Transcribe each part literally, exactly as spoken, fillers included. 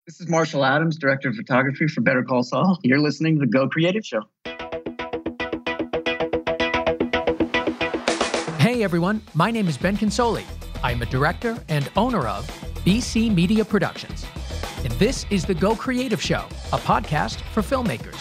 This is Marshall Adams, Director of Photography for Better Call Saul. You're listening to the Go Creative Show. Hey everyone, my name is Ben Consoli. I'm a director and owner of B C Media Productions. And this is the Go Creative Show, a podcast for filmmakers.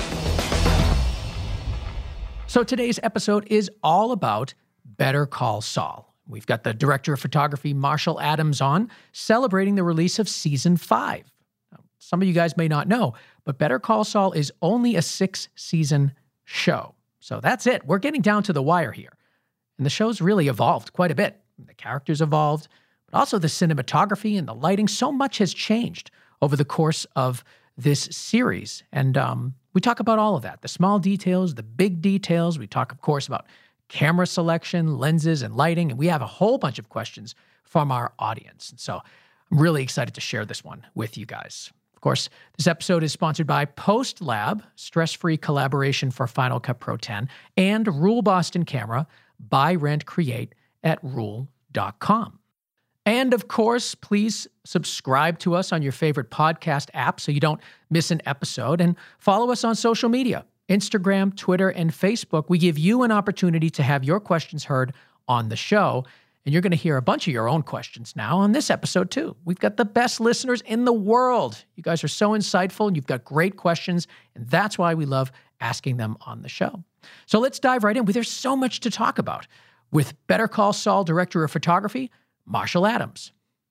So today's episode is all about Better Call Saul. We've got the Director of Photography, Marshall Adams, on, celebrating the release of Season five. Some of you guys may not know, but Better Call Saul is only a six-season show. So that's it. We're getting down to the wire here. And the show's really evolved quite a bit. The characters evolved, but also the cinematography and the lighting. So much has changed over the course of this series. And um, we talk about all of that, the small details, the big details. We talk, of course, about camera selection, lenses, and lighting. And we have a whole bunch of questions from our audience. And so I'm really excited to share this one with you guys. Of course, this episode is sponsored by PostLab, stress-free collaboration for Final Cut Pro ten, and Rule Boston Camera, buy, rent, create at rule dot com. And of course, please subscribe to us on your favorite podcast app so you don't miss an episode, and follow us on social media, Instagram, Twitter, and Facebook. We give you an opportunity to have your questions heard on the show. And you're going to hear a bunch of your own questions now on this episode, too. We've got the best listeners in the world. You guys are so insightful, and you've got great questions, and that's why we love asking them on the show. So let's dive right in. There's so much to talk about with Better Call Saul Director of Photography, Marshall Adams.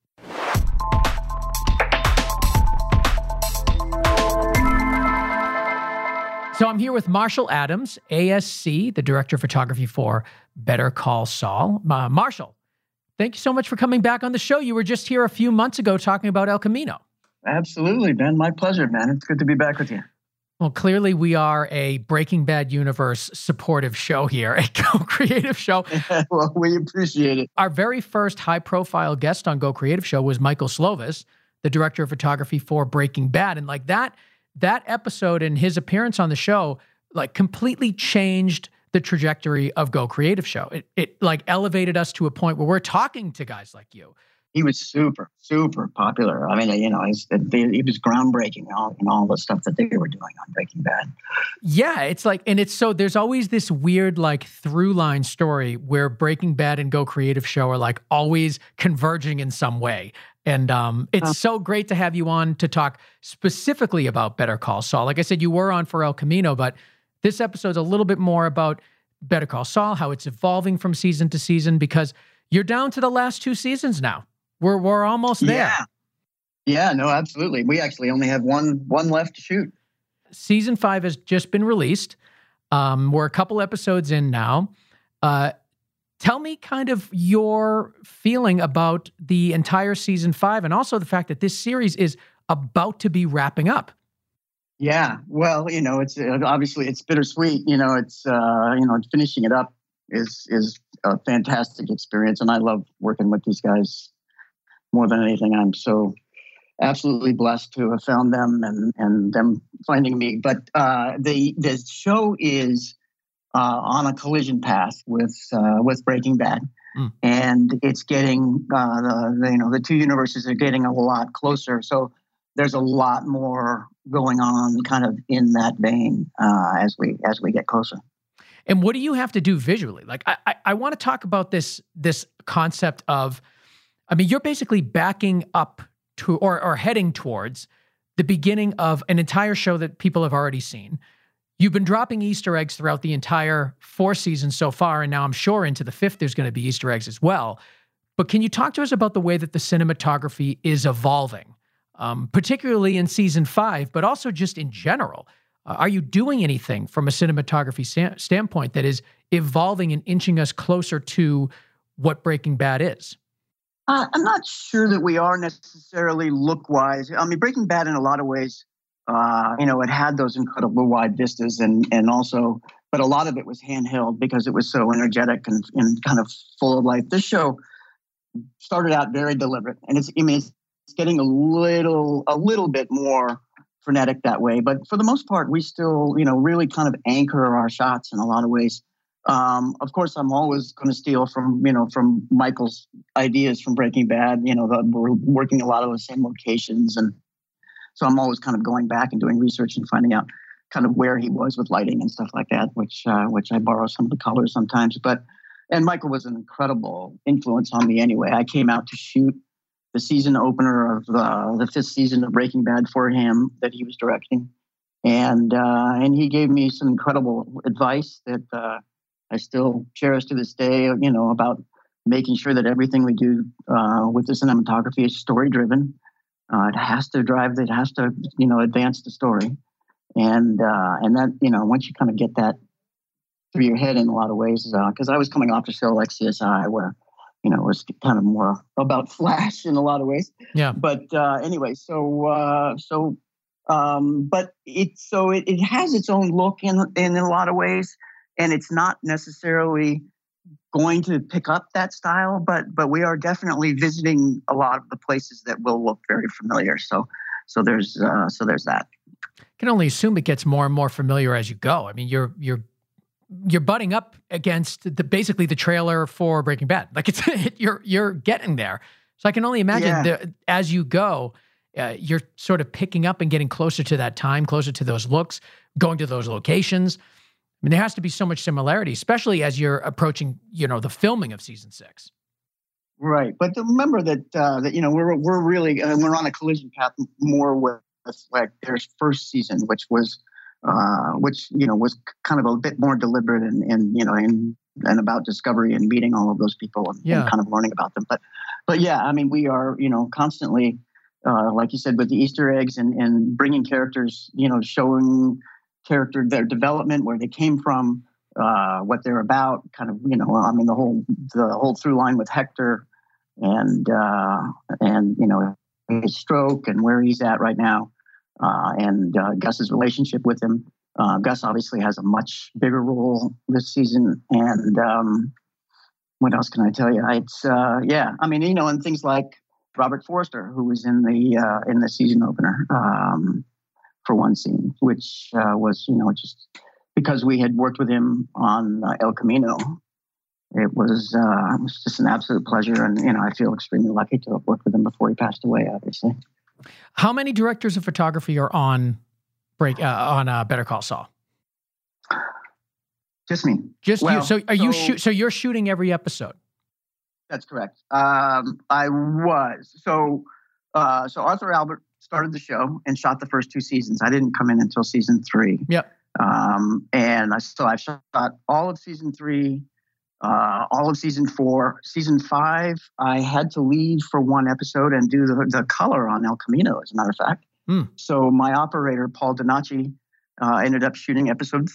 So I'm here with Marshall Adams, A S C, the Director of Photography for Better Call Saul. Uh, Marshall, thank you so much for coming back on the show. You were just here a few months ago talking about El Camino. Absolutely, Ben. My pleasure, man. It's good to be back with you. Well, clearly we are a Breaking Bad universe supportive show here, a Go Creative Show. Well, we appreciate it. Our very first high-profile guest on Go Creative Show was Michael Slovis, the Director of Photography for Breaking Bad. And like that, that episode and his appearance on the show, like completely changed the trajectory of Go Creative Show. It, it like elevated us to a point where we're talking to guys like you. He was super, super popular. I mean, you know, he's, he was groundbreaking in all, in all the stuff that they were doing on Breaking Bad. Yeah, it's like, and it's so, there's always this weird like through line story where Breaking Bad and Go Creative Show are like always converging in some way. And um, it's uh, so great to have you on to talk specifically about Better Call Saul. Like I said, you were on for El Camino, but this episode's a little bit more about Better Call Saul, how it's evolving from season to season, because you're down to the last two seasons now. We're we're almost there. Yeah, yeah, no, absolutely. We actually only have one one left to shoot. Season five has just been released. Um, we're a couple episodes in now. Uh, tell me kind of your feeling about the entire season five, and also the fact that this series is about to be wrapping up. Yeah, well, you know, it's uh, obviously it's bittersweet. You know, it's uh, you know, finishing it up is is a fantastic experience, and I love working with these guys. More than anything, I'm so absolutely blessed to have found them and, and them finding me. But uh, the the show is uh, on a collision path with uh, with Breaking Bad, mm. and it's getting uh, the, the you know the two universes are getting a lot closer. So there's a lot more going on, kind of in that vein uh, as we as we get closer. And what do you have to do visually? Like I I, I want to talk about this this concept of. I mean, you're basically backing up to or, or heading towards the beginning of an entire show that people have already seen. You've been dropping Easter eggs throughout the entire four seasons so far, and now I'm sure into the fifth there's going to be Easter eggs as well. But can you talk to us about the way that the cinematography is evolving, um, particularly in season five, but also just in general? Uh, are you doing anything from a cinematography sta- standpoint that is evolving and inching us closer to what Breaking Bad is? Uh, I'm not sure that we are necessarily look-wise. I mean, Breaking Bad in a lot of ways, uh, you know, it had those incredible wide vistas and and also, but a lot of it was handheld because it was so energetic and, and kind of full of life. This show started out very deliberate, and it's I mean, it's getting a little a little bit more frenetic that way. But for the most part, we still, you know, really kind of anchor our shots in a lot of ways. Um, of course, I'm always going to steal from, you know, from Michael's ideas from Breaking Bad. You know, the, we're working a lot of the same locations and so I'm always kind of going back and doing research and finding out kind of where he was with lighting and stuff like that, which uh, which I borrow some of the colors sometimes. But and Michael was an incredible influence on me anyway. I came out to shoot the season opener of the, the fifth season of Breaking Bad for him that he was directing, and uh, and he gave me some incredible advice that uh, I still cherish to this day. You know, about making sure that everything we do uh, with the cinematography is story driven. Uh, it has to drive. It has to you know advance the story. And uh, and that, you know, once you kind of get that through your head in a lot of ways, because uh, I was coming off a show like C S I where, you know, it was kind of more about Flash in a lot of ways. Yeah. But uh, anyway, so uh, so um, but it so it, it has its own look in in a lot of ways, and it's not necessarily going to pick up that style, but but we are definitely visiting a lot of the places that will look very familiar. So so there's uh, so there's that. Can only assume it gets more and more familiar as you go. I mean, you're you're you're butting up against the basically the trailer for Breaking Bad. Like it's you're you're getting there. So I can only imagine yeah. that as you go, uh, you're sort of picking up and getting closer to that time, closer to those looks, going to those locations. I mean, there has to be so much similarity, especially as you're approaching, you know, the filming of season six. Right, but remember that uh, that you know we're we're really uh, we're on a collision path more with. Like their first season, which was, uh, which you know was kind of a bit more deliberate and, and you know and and about discovery and meeting all of those people and, yeah. and kind of learning about them. But but yeah, I mean we are you know constantly, uh, like you said, with the Easter eggs and and bringing characters, you know, showing character their development, where they came from, uh, what they're about. Kind of you know I mean the whole the whole through line with Hector, and uh, and you know his stroke and where he's at right now. Uh, and uh, Gus's relationship with him. Uh, Gus obviously has a much bigger role this season. And um, what else can I tell you? It's uh, yeah. I mean, you know, and things like Robert Forster, who was in the uh, in the season opener um, for one scene, which uh, was you know just because we had worked with him on uh, El Camino. It was, uh, it was just an absolute pleasure, and you know, I feel extremely lucky to have worked with him before he passed away. Obviously. How many directors of photography are on break uh, on uh, Better Call Saul? Just me. Just well, you. So are so, you shoot? So you're shooting every episode. That's correct. Um, I was so uh, so Arthur Albert started the show and shot the first two seasons. I didn't come in until season three. Yep. Um, and I so I shot all of season three. Uh, all of season four. Season five, I had to leave for one episode and do the, the color on El Camino, as a matter of fact. Mm. So my operator, Paul Donacci, uh, ended up shooting episode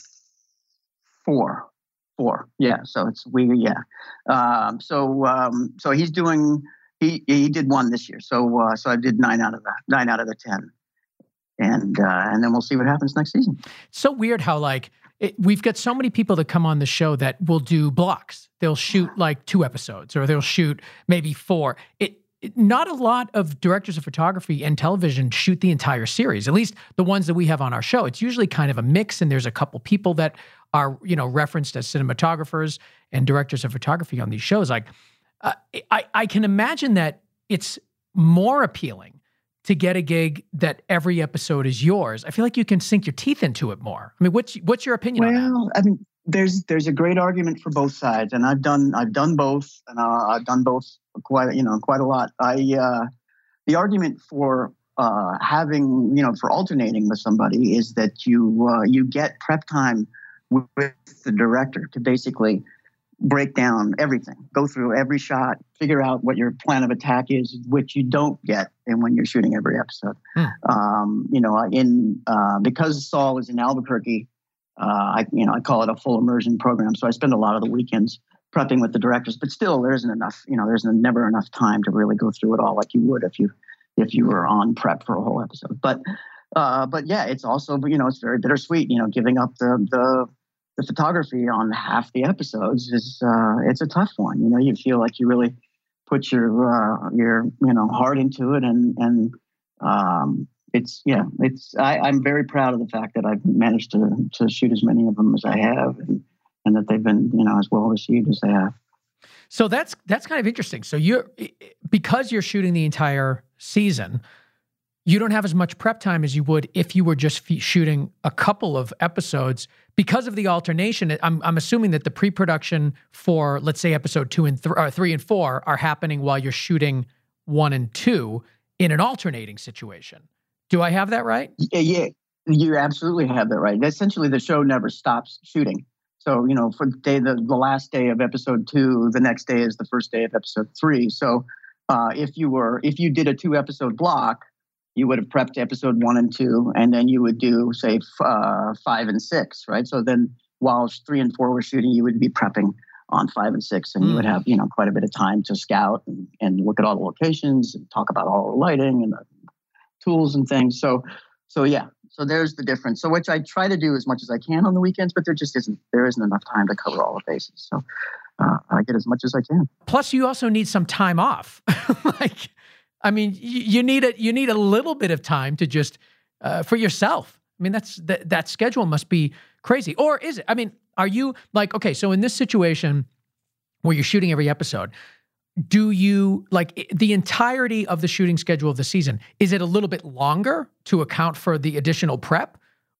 four. Four, yeah. So it's we, yeah. Um, so um, so he's doing. He he did one this year. So uh, so I did nine out of the nine out of the ten, and uh, and then we'll see what happens next season. It's so weird how like. It, we've got so many people that come on the show that will do blocks. They'll shoot like two episodes or they'll shoot maybe four. It, it not a lot of directors of photography and television shoot the entire series, at least the ones that we have on our show. It's usually kind of a mix, and there's a couple people that are, you know, referenced as cinematographers and directors of photography on these shows. Like, uh, I, I can imagine that it's more appealing to get a gig that every episode is yours. I feel like you can sink your teeth into it more. I mean, what's what's your opinion well, on that? Well, I mean, there's there's a great argument for both sides, and I've done I've done both, and uh, I've done both quite you know quite a lot. I uh, the argument for uh, having you know for alternating with somebody is that you uh, you get prep time with the director to basically break down everything, go through every shot, figure out what your plan of attack is, which you don't get and when you're shooting every episode. Hmm. Um, you know, in uh, because Saul is in Albuquerque, uh, I you know I call it a full immersion program. So I spend a lot of the weekends prepping with the directors, but still there isn't enough. You know, there's never enough time to really go through it all like you would if you if you were on prep for a whole episode. But uh, but yeah, it's also you know it's very bittersweet. You know, giving up the the the photography on half the episodes is uh, it's a tough one. You know, you feel like you really put your uh, your you know heart into it, and and um, it's yeah, it's I, I'm very proud of the fact that I've managed to to shoot as many of them as I have, and and that they've been you know as well received as they have. So that's that's kind of interesting. So you're because you're shooting the entire season. you don't have as much prep time as you would if you were just f- shooting a couple of episodes because of the alternation. I'm, I'm assuming that the pre-production for, let's say, episode two and th- or three and four are happening while you're shooting one and two in an alternating situation. Do I have that right? Yeah, yeah, you absolutely have that right. Essentially, the show never stops shooting. So, you know, for the day, the, the last day of episode two, the next day is the first day of episode three. So, uh, if you were, if you did a two episode block, you would have prepped episode one and two, and then you would do, say, f- uh, five and six, right? So then while three and four were shooting, you would be prepping on five and six, and mm. you would have, you know, quite a bit of time to scout and, and look at all the locations and talk about all the lighting and the tools and things. So, so yeah, so there's the difference. So which I try to do as much as I can on the weekends, but there just isn't, there isn't enough time to cover all the bases. So uh, I get as much as I can. Plus, you also need some time off. like, I mean, you need a you need a little bit of time to just uh, for yourself. I mean, that's that that schedule must be crazy, or is it? I mean, are you like okay? So in this situation where you're shooting every episode, do you like the entirety of the shooting schedule of the season? Is it a little bit longer to account for the additional prep?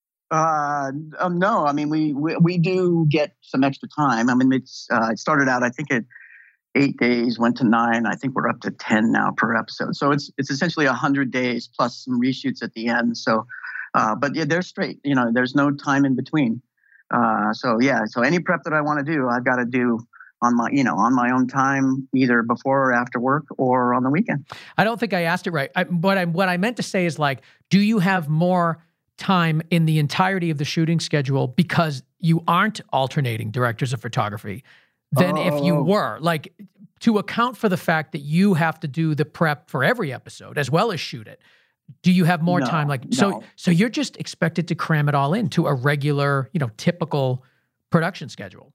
Uh, um, no, I mean we, we we do get some extra time. I mean, it's uh, it started out I think it. Eight days, went to nine. I think we're up to ten now per episode. So it's it's essentially a hundred days plus some reshoots at the end. So, uh, but yeah, they're straight. You know, there's no time in between. Uh, so yeah, so any prep that I want to do, I've got to do on my you know on my own time, either before or after work or on the weekend. I don't think I asked it right. I, what I what I meant to say is like, do you have more time in the entirety of the shooting schedule because you aren't alternating directors of photography than oh. if you were, like, to account for the fact that you have to do the prep for every episode as well as shoot it? Do you have more no, time? Like, no. so, so you're just expected to cram it all into a regular, you know, typical production schedule.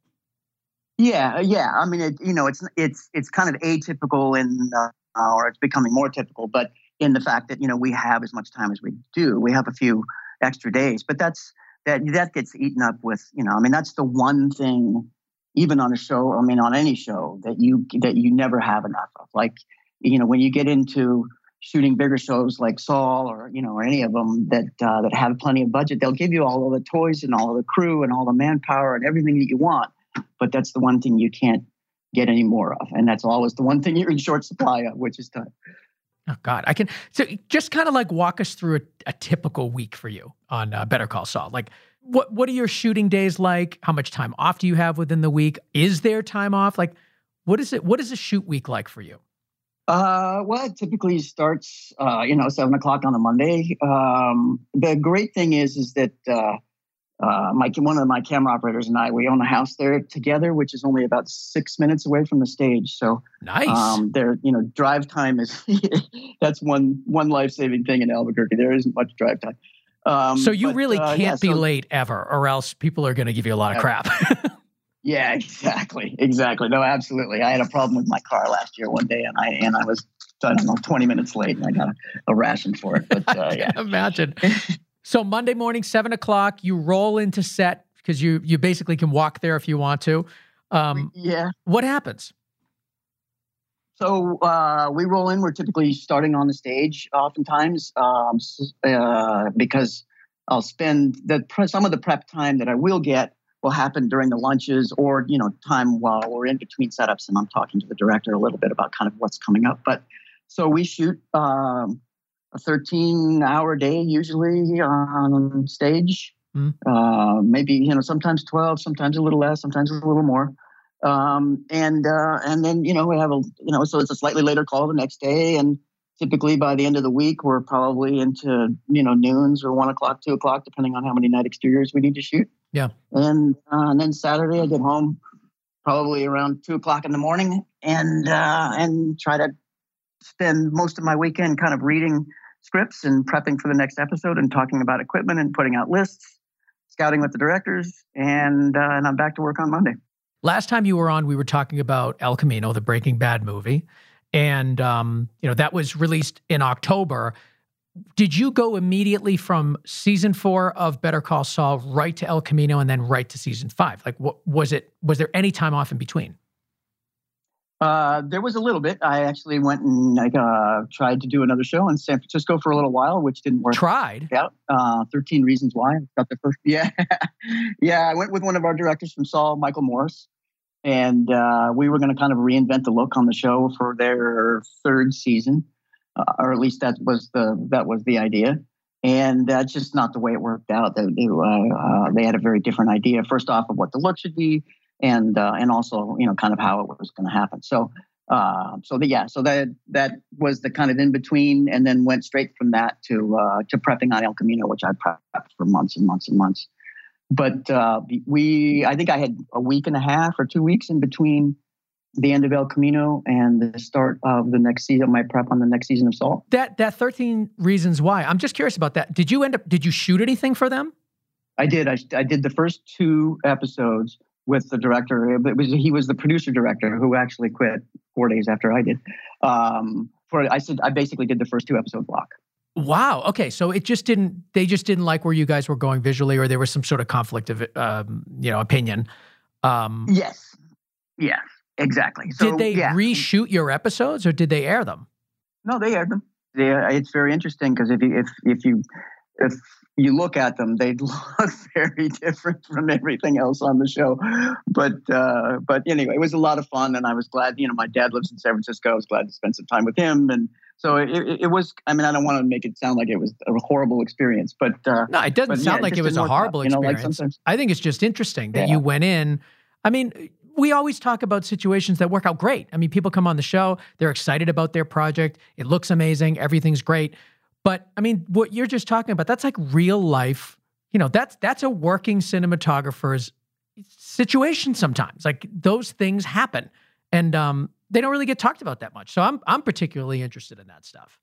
Yeah, yeah. I mean, it, you know, it's it's it's kind of atypical in, uh, or it's becoming more typical, but in the fact that you know we have as much time as we do, we have a few extra days, but that's that that gets eaten up with, you know. I mean, that's the one thing. Even on a show, I mean, on any show that you that you never have enough of. Like, you know, when you get into shooting bigger shows like Saul or you know or any of them that uh, that have plenty of budget, they'll give you all of the toys and all of the crew and all the manpower and everything that you want. But that's the one thing you can't get any more of, and that's always the one thing you're in short supply of, which is time. Oh God, I can. So just kind of like walk us through a, a typical week for you on uh, Better Call Saul, like. What what are your shooting days like? How much time off do you have within the week? Is there time off? Like, what is it? What is a shoot week like for you? Uh, well, it typically starts, uh, you know, seven o'clock on a Monday. Um, the great thing is, is that uh, uh, my one of my camera operators and I, we own a house there together, which is only about six minutes away from the stage. So nice. Um, there, you know, drive time is that's one one life saving thing in Albuquerque. There isn't much drive time. Um, so you but, really uh, can't yeah, be so, late ever, or else people are going to give you a lot of crap. Yeah, exactly, exactly. No, absolutely. I had a problem with my car last year one day, and I and I was I don't know twenty minutes late, and I got a, a ration for it. But uh, I yeah, can imagine. So Monday morning, seven o'clock, you roll into set because you you basically can walk there if you want to. Um, yeah. What happens? So uh, we roll in. We're typically starting on the stage, oftentimes, um, uh, because I'll spend the pre- some of the prep time that I will get will happen during the lunches, or you know, time while we're in between setups, and I'm talking to the director a little bit about kind of what's coming up. But so we shoot um, a thirteen-hour day usually on stage. Mm. Uh, maybe you know, sometimes twelve, sometimes a little less, sometimes a little more. Um, and, uh, and then, you know, we have a, you know, so it's a slightly later call the next day. And typically by the end of the week, we're probably into, you know, noons or one o'clock, two o'clock, depending on how many night exteriors we need to shoot. Yeah. And, uh, and then Saturday I get home probably around two o'clock in the morning and, uh, and try to spend most of my weekend kind of reading scripts and prepping for the next episode and talking about equipment and putting out lists, scouting with the directors. And, uh, and I'm back to work on Monday. Last time you were on, we were talking about El Camino, the Breaking Bad movie. And, um, you know, that was released in October. Did you go immediately from season four of Better Call Saul right to El Camino and then right to season five? Like, what was it? Was there any time off in between? Uh, there was a little bit. I actually went and like uh, tried to do another show in San Francisco for a little while, which didn't work Tried? out. Uh, thirteen Reasons Why. Got the first. Yeah, yeah. I went with one of our directors from Saul, Michael Morris, and uh, we were going to kind of reinvent the look on the show for their third season, uh, or at least that was the that was the idea. And that's just not the way it worked out. They, they, uh, uh, they had a very different idea, first off, of what the look should be, and uh, and also, you know, kind of how it was going to happen. So, uh, so the, yeah, so that that was the kind of in between, and then went straight from that to uh, to prepping on El Camino, which I prepped for months and months and months. But uh, we, I think I had a week and a half or two weeks in between the end of El Camino and the start of the next season, my prep on the next season of Saul. That that thirteen Reasons Why. I'm just curious about that. Did you end up? Did you shoot anything for them? I did. I, I did the first two episodes with the director. It was he was the producer director who actually quit four days after I did. Um, for I said I basically did the first two episode block. Wow. Okay. So it just didn't. They just didn't like where you guys were going visually, or there was some sort of conflict of um, you know opinion. Um, yes. Yeah. Exactly. So, did they yeah. reshoot your episodes, or did they air them? No, they aired them. They, it's very interesting because if you if if you if you look at them, they look very different from everything else on the show. But uh, but anyway, it was a lot of fun, and I was glad. You know, my dad lives in San Francisco. I was glad to spend some time with him, and so it, it, it was. I mean, I don't want to make it sound like it was a horrible experience, but uh, no, it doesn't but, sound yeah, like it, it was a horrible out, you know, experience. like sometimes, I think it's just interesting that yeah. you went in. I mean, we always talk about situations that work out great. I mean, people come on the show, they're excited about their project. It looks amazing. Everything's great. But I mean, what you're just talking about, that's like real life. You know, that's, that's a working cinematographer's situation sometimes. Like those things happen, and um, they don't really get talked about that much. So I'm, I'm particularly interested in that stuff.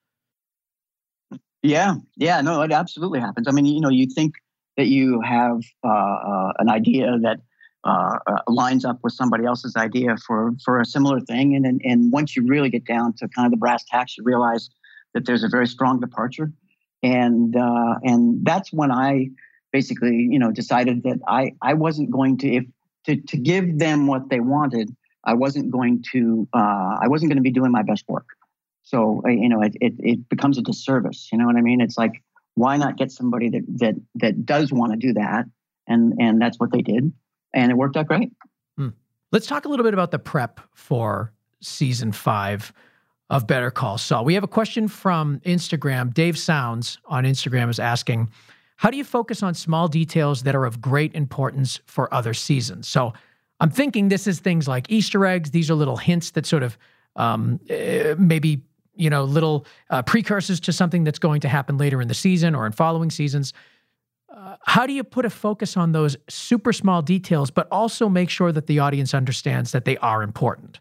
Yeah. Yeah, no, it absolutely happens. I mean, you know, you think that you have uh, uh, an idea that, Uh, uh, lines up with somebody else's idea for for a similar thing, and, and and once you really get down to kind of the brass tacks, you realize that there's a very strong departure, and uh, and that's when I basically, you know, decided that I I wasn't going to if to to give them what they wanted, I wasn't going to uh, I wasn't going to be doing my best work. So uh, you know, it, it it becomes a disservice. You know what I mean? It's like, why not get somebody that that that does want to do that, and and that's what they did. And it worked out great. Hmm. Let's talk a little bit about the prep for season five of Better Call Saul. We have a question from Instagram. Dave Sounds on Instagram is asking, how do you focus on small details that are of great importance for other seasons? So I'm thinking this is things like Easter eggs. These are little hints that sort of um, uh, maybe, you know, little uh, precursors to something that's going to happen later in the season or in following seasons. Uh, how do you put a focus on those super small details, but also make sure that the audience understands that they are important?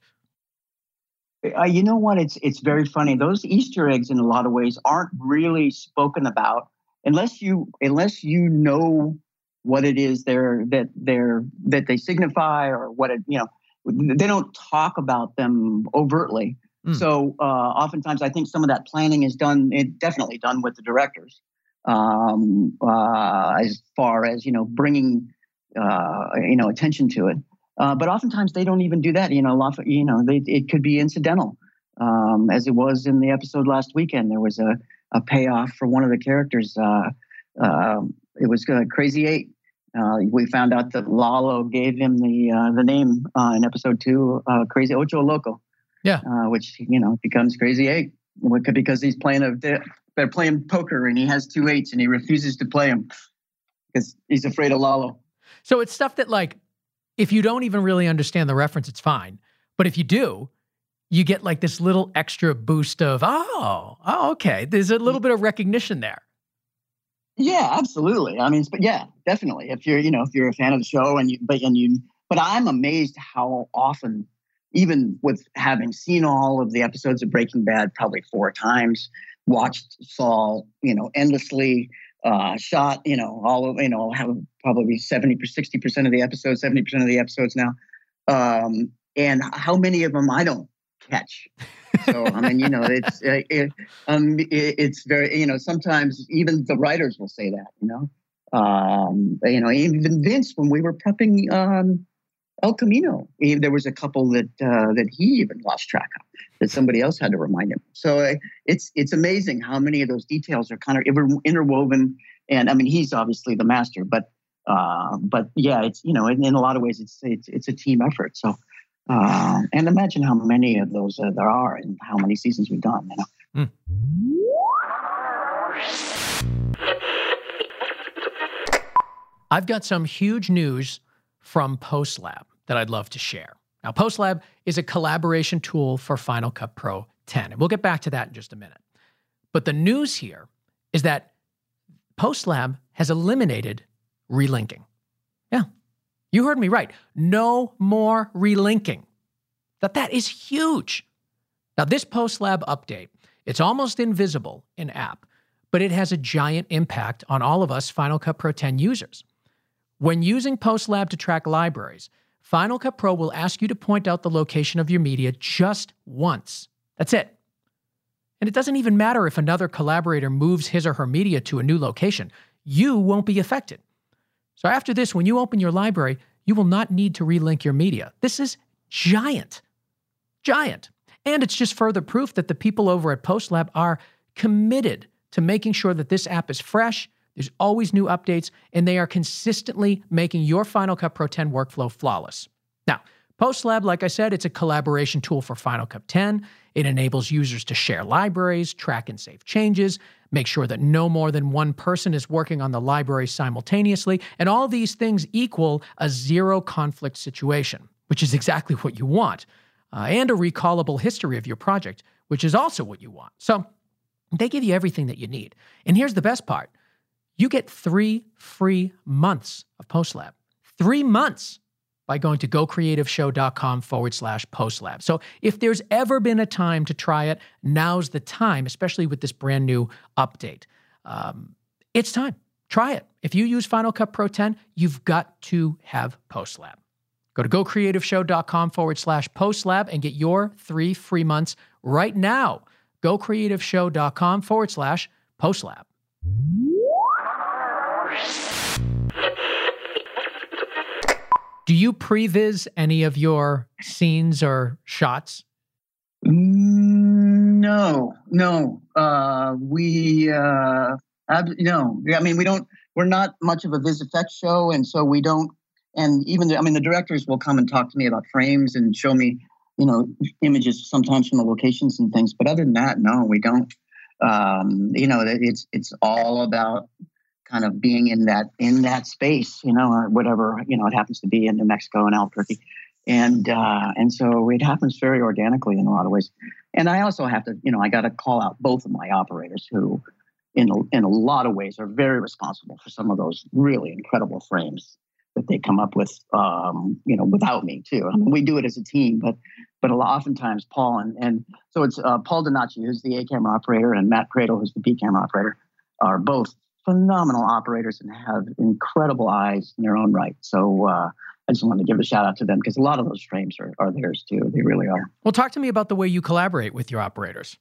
Uh, you know what? It's it's very funny. Those Easter eggs, in a lot of ways, aren't really spoken about unless you unless you know what it is they're that they're that they signify, or what it you know. They don't talk about them overtly. Mm. So uh, oftentimes, I think some of that planning is done. It definitely done with the directors. Um, uh, as far as, you know, bringing, uh, you know, attention to it. Uh, but oftentimes they don't even do that. You know, a lot of, you know, they, it could be incidental. Um, as it was in the episode last weekend, there was a, a payoff for one of the characters. Uh, uh, it was uh, Crazy Eight. Uh, we found out that Lalo gave him the, uh, the name uh, in episode two, uh, Crazy Ocho Loco. Yeah. Uh, which, you know, becomes Crazy Eight because he's playing a, they're playing poker and he has two eights and he refuses to play them because he's afraid of Lalo. So it's stuff that, like, if you don't even really understand the reference, it's fine. But if you do, you get like this little extra boost of, oh, oh, okay. There's a little bit of recognition there. Yeah, absolutely. I mean, but yeah, definitely. If you're, you know, if you're a fan of the show and you, but, and you, but I'm amazed how often, even with having seen all of the episodes of Breaking Bad probably four times, watched Saul, you know, endlessly, uh, shot, you know, all of, you know, have probably seventy, sixty percent of the episodes, seventy percent of the episodes now. Um, and how many of them I don't catch. So, I mean, you know, it's, uh, it, um, it, it's very, you know, sometimes even the writers will say that, you know, um, you know, even Vince, when we were prepping, um, El Camino. He, there was a couple that uh, that he even lost track of, that somebody else had to remind him. So uh, it's it's amazing how many of those details are kind of inter- interwoven. And I mean, he's obviously the master, but uh, but yeah, it's you know, in, in a lot of ways, it's it's it's a team effort. So uh, and imagine how many of those uh, there are, and how many seasons we've done. You know. Mm. I've got some huge news from PostLab that I'd love to share. Now, PostLab is a collaboration tool for Final Cut Pro ten, and we'll get back to that in just a minute. But the news here is that PostLab has eliminated relinking. Yeah, you heard me right. No more relinking. That that is huge. Now, this PostLab update, it's almost invisible in app, but it has a giant impact on all of us Final Cut Pro ten users. When using PostLab to track libraries, Final Cut Pro will ask you to point out the location of your media just once. That's it. And it doesn't even matter if another collaborator moves his or her media to a new location. You won't be affected. So after this, when you open your library, you will not need to relink your media. This is giant. Giant. And it's just further proof that the people over at PostLab are committed to making sure that this app is fresh. There's always new updates, and they are consistently making your Final Cut Pro ten workflow flawless. Now, PostLab, like I said, it's a collaboration tool for Final Cut ten. It enables users to share libraries, track and save changes, make sure that no more than one person is working on the library simultaneously, and all these things equal a zero conflict situation, which is exactly what you want, uh, and a recallable history of your project, which is also what you want. So they give you everything that you need. And here's the best part. You get three free months of PostLab. Three months by going to gocreativeshow.com forward slash PostLab. So if there's ever been a time to try it, now's the time, especially with this brand new update. Um, it's time. Try it. If you use Final Cut Pro ten, you've got to have PostLab. Go to gocreativeshow.com forward slash PostLab and get your three free months right now. gocreativeshow.com forward slash PostLab. Do you previs any of your scenes or shots? No, no. Uh, we, uh, ab- no. I mean, we don't, we're not much of a VisFX show. And so we don't, and even, the, I mean, the directors will come and talk to me about frames and show me, you know, images sometimes from the locations and things. But other than that, no, we don't. Um, you know, it's, it's all about kind of being in that in that space, you know, or whatever, you know, it happens to be in New Mexico and Albuquerque. And uh, and so it happens very organically in a lot of ways. And I also have to, you know, I got to call out both of my operators who, in a, in a lot of ways, are very responsible for some of those really incredible frames that they come up with, um, you know, without me too. I mean, we do it as a team, but but a lot, oftentimes Paul and and so it's uh, Paul Donacci, who's the A camera operator, and Matt Cradle, who's the B camera operator, are both phenomenal operators and have incredible eyes in their own right. So uh, I just wanted to give a shout out to them because a lot of those frames are, are theirs too. They really are. Well, talk to me about the way you collaborate with your operators.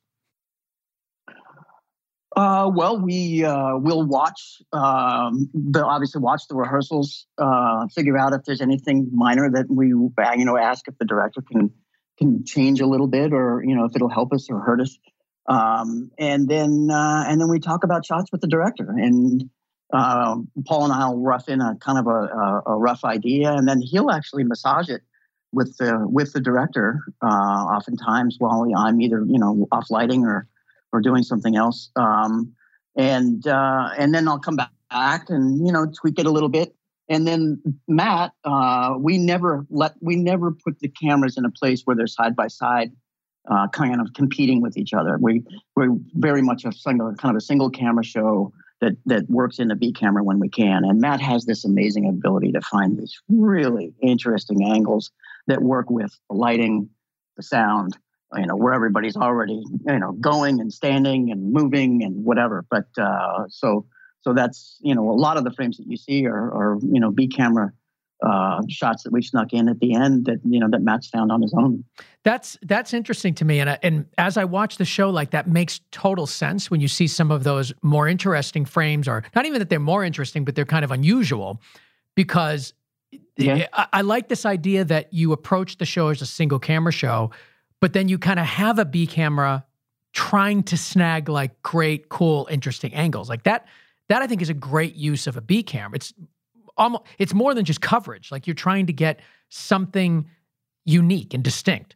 Uh, well, we uh, will watch, um, the, obviously watch the rehearsals, uh, figure out if there's anything minor that we, you know, ask if the director can can change a little bit, or you know, if it'll help us or hurt us. Um, and then, uh, and then we talk about shots with the director, and, uh, Paul and I'll rough in a kind of a, a, a rough idea, and then he'll actually massage it with the, with the director, uh, oftentimes while I'm either, you know, off lighting or, or doing something else. Um, and, uh, and then I'll come back and, you know, tweak it a little bit. And then Matt, uh, we never let, we never put the cameras in a place where they're side by side. Uh, kind of competing with each other. We we're very much a single, kind of a single camera show that that works in the B camera when we can. And Matt has this amazing ability to find these really interesting angles that work with the lighting, the sound, you know, where everybody's already, you know, going and standing and moving and whatever. But uh, so so that's, you know, a lot of the frames that you see are, are you know, B camera uh, shots that we've snuck in at the end that, you know, that Matt's found on his own. That's, that's interesting to me. And, and as I watch the show, like that makes total sense when you see some of those more interesting frames, or not even that they're more interesting, but they're kind of unusual, because Yeah. I, I like this idea that you approach the show as a single camera show, but then you kind of have a B camera trying to snag like great, cool, interesting angles. Like that, that I think is a great use of a B camera. It's almost, it's more than just coverage. Like you're trying to get something unique and distinct.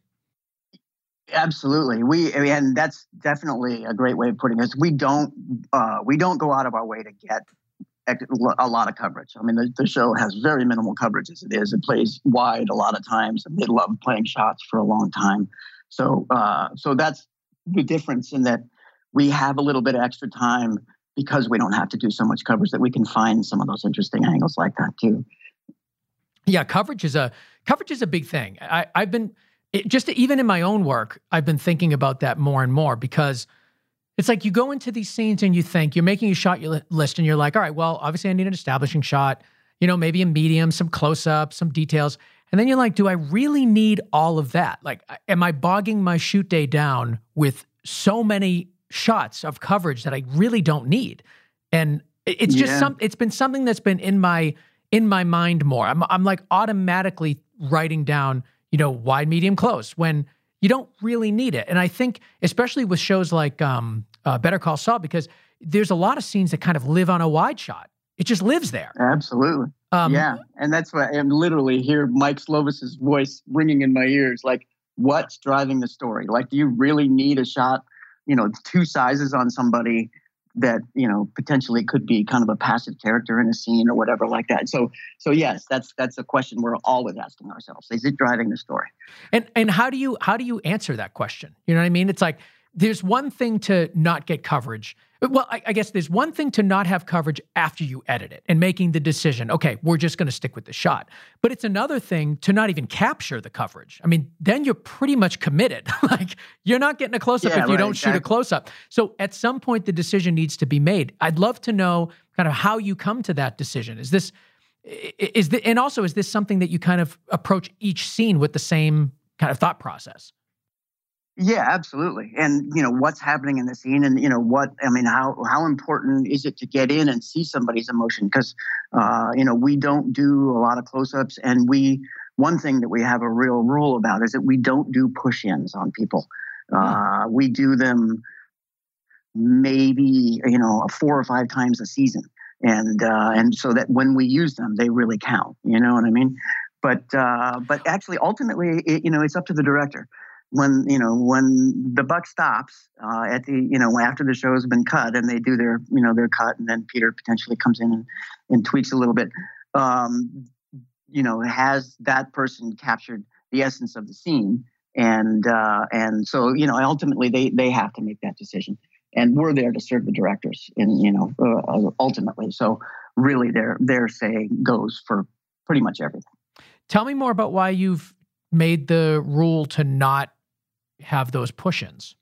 Absolutely. We, and that's definitely a great way of putting it. We don't, uh, we don't go out of our way to get a lot of coverage. I mean, the, the show has very minimal coverage as it is. It plays wide a lot of times, and they love playing shots for a long time. So, uh, so that's the difference in that we have a little bit of extra time because we don't have to do so much coverage that we can find some of those interesting angles like that too. Yeah, coverage is a coverage is a big thing. I, I've been it, just even in my own work, I've been thinking about that more and more because it's like you go into these scenes and you think you're making a shot list and you're like, all right, well, obviously I need an establishing shot, you know, maybe a medium, some close-ups, some details. And then you're like, do I really need all of that? Like, am I bogging my shoot day down with so many shots of coverage that I really don't need? And it's just yeah. some, it's been something that's been in my, in my mind more. I'm, I'm like automatically writing down, you know, wide, medium, close when you don't really need it. And I think, especially with shows like um, uh, Better Call Saul, because there's a lot of scenes that kind of live on a wide shot. It just lives there. Absolutely. Um, yeah. And that's what I am literally hear Mike Slovis's voice ringing in my ears. Like, what's driving the story? Like, do you really need a shot, you know, two sizes on somebody that, you know, potentially could be kind of a passive character in a scene or whatever like that? So, so yes, that's, that's a question we're always asking ourselves. Is it driving the story? And, and how do you, how do you answer that question? You know what I mean? It's like, there's one thing to not get coverage. Well, I, I guess there's one thing to not have coverage after you edit it and making the decision, okay, we're just going to stick with the shot. But it's another thing to not even capture the coverage. I mean, then you're pretty much committed. Like, you're not getting a close-up yeah, if you right, don't exactly. shoot a close-up. So at some point, the decision needs to be made. I'd love to know kind of how you come to that decision. Is this, is the, and also, is this something that you kind of approach each scene with the same kind of thought process? Yeah, absolutely. And, you know, what's happening in the scene and, you know, what, I mean, how, how important is it to get in and see somebody's emotion? Because, uh, you know, we don't do a lot of close-ups, and we, one thing that we have a real rule about is that we don't do push-ins on people. Uh, we do them maybe, you know, four or five times a season. And, uh, and so that when we use them, they really count, you know what I mean? But, uh, but actually, ultimately, it, you know, it's up to the director. When, you know, when the buck stops uh, at the, you know, after the show has been cut and they do their, you know, their cut, and then Peter potentially comes in and, and tweaks a little bit, um, you know, has that person captured the essence of the scene? And, uh, and so, you know, ultimately they, they have to make that decision, and we're there to serve the directors in, you know, uh, ultimately. So really their, their say goes for pretty much everything. Tell me more about why you've made the rule to not have those push-ins.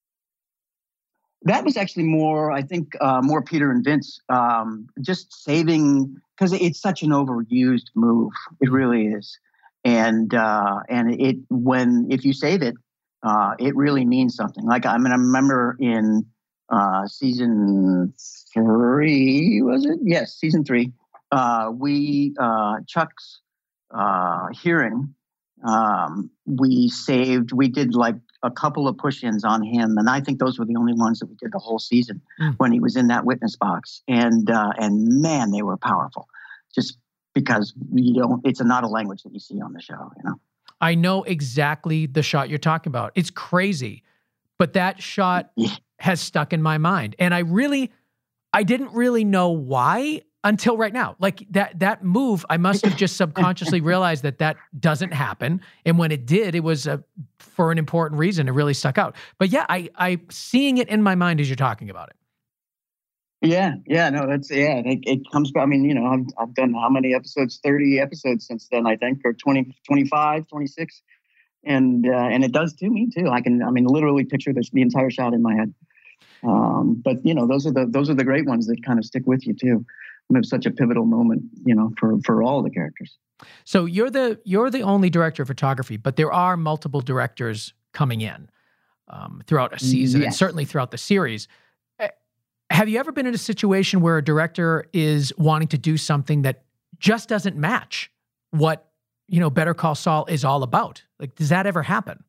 That was actually more, I think, uh, more Peter and Vince, um, just saving, because it's such an overused move. It really is. And uh, and it when if you save it, uh, it really means something. Like, I mean, I remember in uh, season three, was it? Yes, season three. Uh, we, uh, Chuck's uh, hearing, Um, we saved, we did like a couple of push-ins on him. And I think those were the only ones that we did the whole season mm. when he was in that witness box. And, uh, and man, they were powerful, just because you don't, it's a, not a language that you see on the show, you know? I know exactly the shot you're talking about. It's crazy, but that shot yeah. has stuck in my mind. And I really, I didn't really know why until right now. Like that that move, I must have just subconsciously realized that that doesn't happen. And when it did, it was a, for an important reason. It really stuck out. But yeah, I I seeing it in my mind as you're talking about it. Yeah, yeah, no, that's, yeah, it, it comes back. I mean, you know, I've, I've done how many episodes? thirty episodes since then, I think, or twenty, twenty-five, twenty-six. And, uh, and it does to me too. I can, I mean, literally picture this, the entire shot in my head. Um, but you know, those are the, those are the great ones that kind of stick with you too. It was such a pivotal moment, you know, for, for all the characters. So you're the you're the only director of photography, but there are multiple directors coming in um, throughout a season, yes. and certainly throughout the series. Uh, have you ever been in a situation where a director is wanting to do something that just doesn't match what, you know, Better Call Saul is all about? Like, does that ever happen?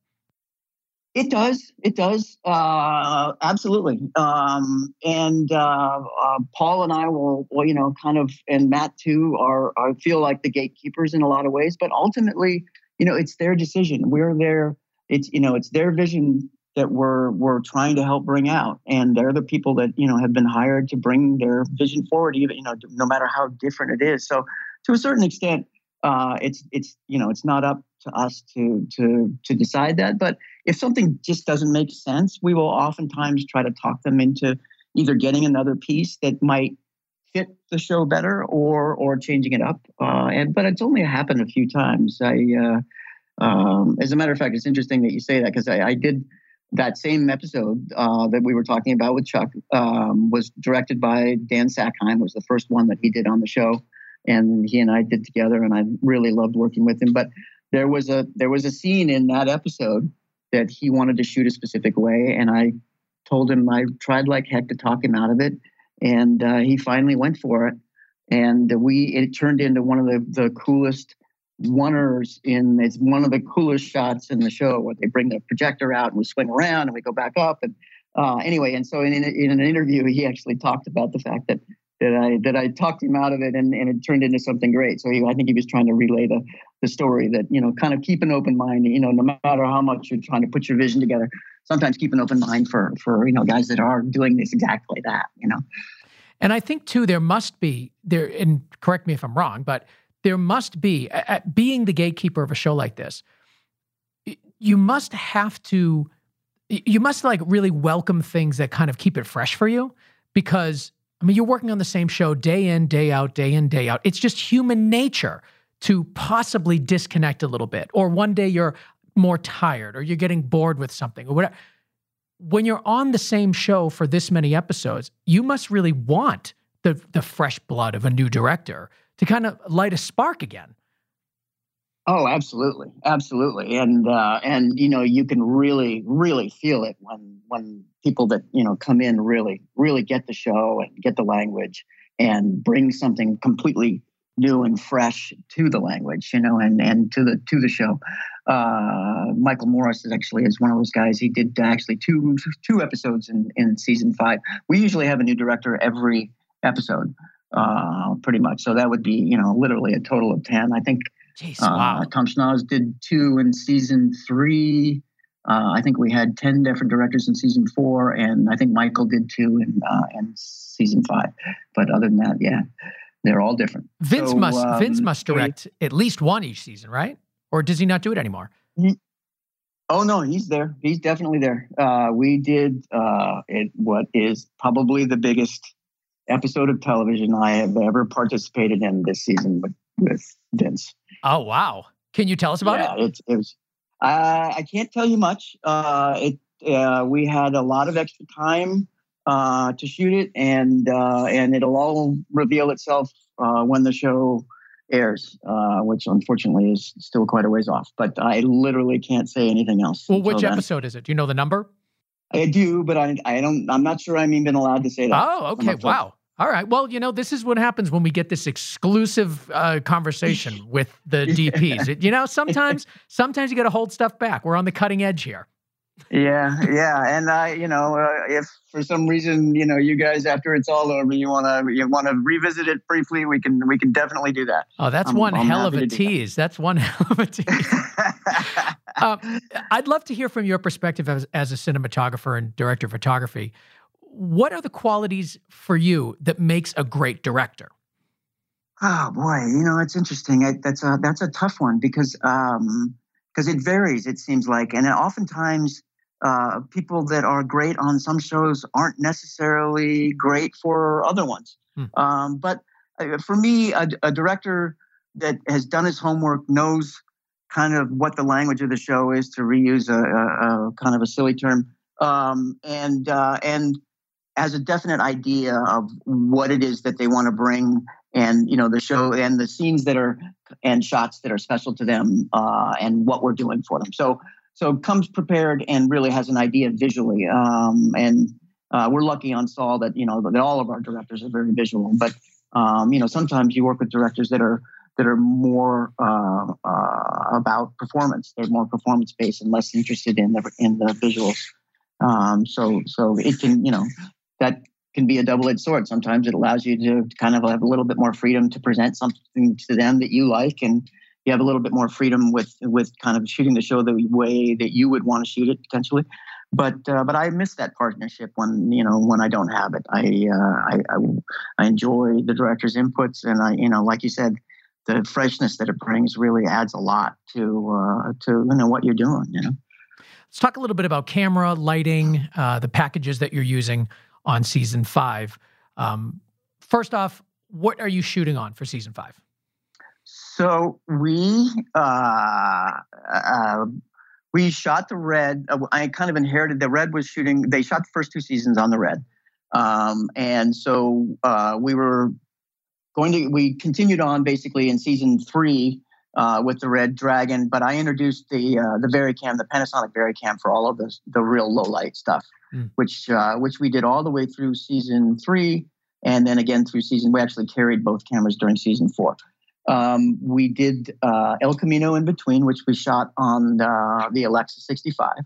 It does. It does. Uh, absolutely. Um, and uh, uh, Paul and I will, well, you know, kind of, and Matt too, are, are feel like the gatekeepers in a lot of ways. But ultimately, you know, it's their decision. We're there. It's, you know, it's their vision that we're we're trying to help bring out, and they're the people that, you know, have been hired to bring their vision forward, even, you know, no matter how different it is. So, to a certain extent, uh, it's it's you know, it's not up to us to to to decide that. But if something just doesn't make sense, we will oftentimes try to talk them into either getting another piece that might fit the show better, or or changing it up. Uh, and but it's only happened a few times. I, uh, um, as a matter of fact, it's interesting that you say that, because I, I did that same episode uh, that we were talking about with Chuck. Um, was directed by Dan Sackheim. Was the first one that he did on the show, and he and I did together, and I really loved working with him. But there was a there was a scene in that episode that he wanted to shoot a specific way, and I told him I tried like heck to talk him out of it, and uh, he finally went for it. And we it turned into one of the, the coolest oneers in it's one of the coolest shots in the show, where they bring the projector out and we swing around and we go back up. And uh, anyway, and so in, in in an interview, he actually talked about the fact that that I that I talked him out of it, and, and it turned into something great. So he, I think he was trying to relay the the story that, you know, kind of keep an open mind, you know, no matter how much you're trying to put your vision together, sometimes keep an open mind for, for, you know, guys that are doing this exactly that, you know. And I think too, there must be there, and correct me if I'm wrong, but there must be, at being the gatekeeper of a show like this, you must have to, you must like really welcome things that kind of keep it fresh for you, because I mean, you're working on the same show day in, day out, day in, day out. It's just human nature to possibly disconnect a little bit, or one day you're more tired, or you're getting bored with something, or whatever. When you're on the same show for this many episodes, you must really want the the fresh blood of a new director to kind of light a spark again. Oh, absolutely, absolutely, and uh, and you know, you can really, really feel it when when people that, you know, come in really, really get the show and get the language and bring something completely new and fresh to the language, you know, and and to the to the show. Uh, Michael Morris is actually is one of those guys. He did actually two two episodes in in season five. We usually have a new director every episode, uh, pretty much. So that would be, you know, literally a total of ten, I think. Jeez, wow. Uh, Tom Schnoz did two in season three. Uh, I think we had ten different directors in season four, and I think Michael did two in, uh, in season five. But other than that, yeah, they're all different. Vince so, must um, Vince must direct we, at least one each season, right? Or does he not do it anymore? He, oh no, he's there. He's definitely there. Uh, we did uh, it. What is probably the biggest episode of television I have ever participated in this season with, with Vince. Oh wow! Can you tell us about yeah, it? It, it was. Uh, I can't tell you much. Uh, it uh, we had a lot of extra time uh, to shoot it, and uh, and it'll all reveal itself uh, when the show airs, uh, which unfortunately is still quite a ways off. But I literally can't say anything else. Well, which then. episode is it? Do you know the number? I do, but I I don't. I'm not sure I'm even allowed to say that. Oh, okay. Wow. All right. Well, you know, this is what happens when we get this exclusive uh, conversation with the D Ps. It, you know, sometimes, sometimes you got to hold stuff back. We're on the cutting edge here. Yeah, yeah, and I, you know, uh, if for some reason, you know, you guys after it's all over, you want to you want to revisit it briefly, we can we can definitely do that. Oh, that's I'm, one I'm hell of a that. tease. That's one hell of a tease. um, I'd love to hear from your perspective as, as a cinematographer and director of photography. What are the qualities for you that makes a great director? Oh boy, you know, it's interesting. I, that's a that's a tough one because um, because it varies. It seems like, and oftentimes uh, people that are great on some shows aren't necessarily great for other ones. Hmm. Um, but uh, for me, a, a director that has done his homework knows kind of what the language of the show is, to reuse a, a, a kind of a silly term, um, and uh, and. has a definite idea of what it is that they want to bring, and, you know, the show and the scenes that are and shots that are special to them, uh, and what we're doing for them. So, so comes prepared and really has an idea visually. Um, and uh, we're lucky on Saul that, you know, that all of our directors are very visual. But um, you know, sometimes you work with directors that are that are more uh, uh, about performance. They're more performance based and less interested in the in the visuals. Um, so so it can, you know, that can be a double-edged sword. Sometimes it allows you to kind of have a little bit more freedom to present something to them that you like, and you have a little bit more freedom with with kind of shooting the show the way that you would want to shoot it potentially. But uh, but I miss that partnership when you know when I don't have it. I, uh, I I I enjoy the director's inputs, and I you know like you said, the freshness that it brings really adds a lot to uh, to you know what you're doing. You know. Let's talk a little bit about camera, lighting, uh, the packages that you're using on season five. Um, first off, what are you shooting on for season five? So we uh, uh, we shot the Red. Uh, I kind of inherited the Red was shooting. They shot the first two seasons on the Red, um, and so uh, we were going to. We continued on basically in season three. Uh, with the Red Dragon, but I introduced the uh, the VariCam, the Panasonic VariCam, for all of the the real low light stuff, mm. which uh, which we did all the way through season three, and then again through season. We actually carried both cameras during season four. Um, we did uh, El Camino in between, which we shot on the, the Alexa sixty-five,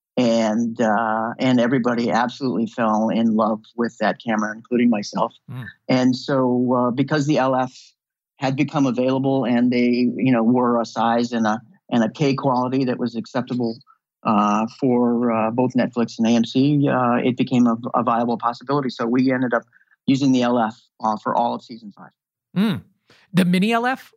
and uh, and everybody absolutely fell in love with that camera, including myself. Mm. And so uh, because the L F had become available, and they, you know, were a size and a and a K quality that was acceptable uh, for uh, both Netflix and A M C. Uh, it became a, a viable possibility. So we ended up using the L F uh, for all of season five. Mm. The mini L F?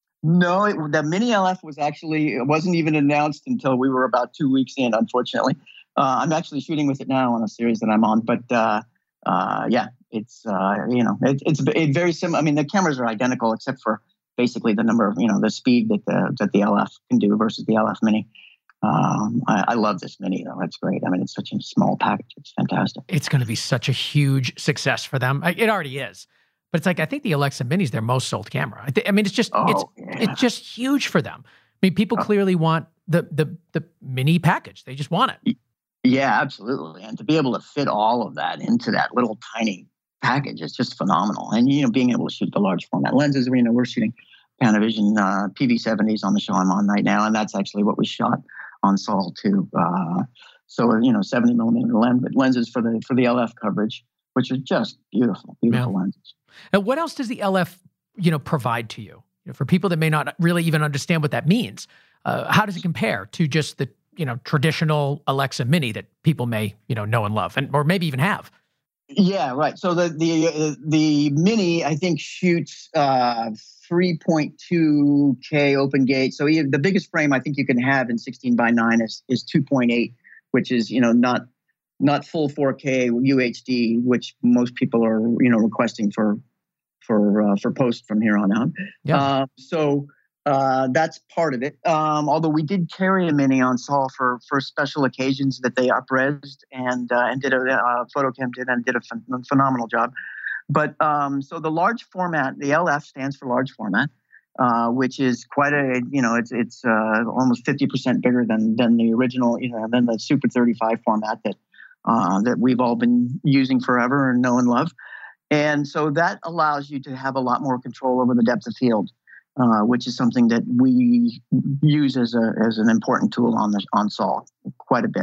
No, it, the mini L F was actually it wasn't even announced until we were about two weeks in. Unfortunately, uh, I'm actually shooting with it now on a series that I'm on. But uh, uh, yeah. It's, uh, you know, it, it's it very similar. I mean, the cameras are identical except for basically the number of, you know, the speed that the that the L F can do versus the L F Mini. Um, I, I love this Mini, though. It's great. I mean, it's such a small package. It's fantastic. It's going to be such a huge success for them. It already is. But it's like, I think the Alexa Mini is their most sold camera. I, th- I mean, it's just, oh, it's yeah. it's just huge for them. I mean, people oh. clearly want the, the the Mini package. They just want it. Yeah, absolutely. And to be able to fit all of that into that little tiny package is just phenomenal. And, you know, being able to shoot the large format lenses, you know, we're shooting Panavision uh, P V seventies on the show I'm on right now. And that's actually what we shot on Saul too. Uh, so, you know, seventy millimeter lens, lenses for the, for the L F coverage, which are just beautiful, beautiful yeah. lenses. Now, what else does the L F, you know, provide to you? You know, for people that may not really even understand what that means, uh, how does it compare to just the, you know, traditional Alexa Mini that people may, you know, know and love, and or maybe even have? Yeah, right. So the the uh, the Mini, I think, shoots uh, three point two K open gate. So the biggest frame I think you can have in sixteen by nine is is two point eight, which is, you know, not not full four K U H D, which most people are, you know, requesting for for uh, for post from here on out. Yeah. Uh, so. Uh, that's part of it. Um, although we did carry a Mini on Saul for, for special occasions that they upresed and uh, and did a uh, Photocam did and did a ph- phenomenal job. But um, so the large format, the L F stands for large format, uh, which is quite a you know it's it's uh, almost fifty percent bigger than than the original you know than the Super thirty-five format that uh, that we've all been using forever and know and love. And so that allows you to have a lot more control over the depth of field. Uh, which is something that we use as a as an important tool on the on Saul quite a bit.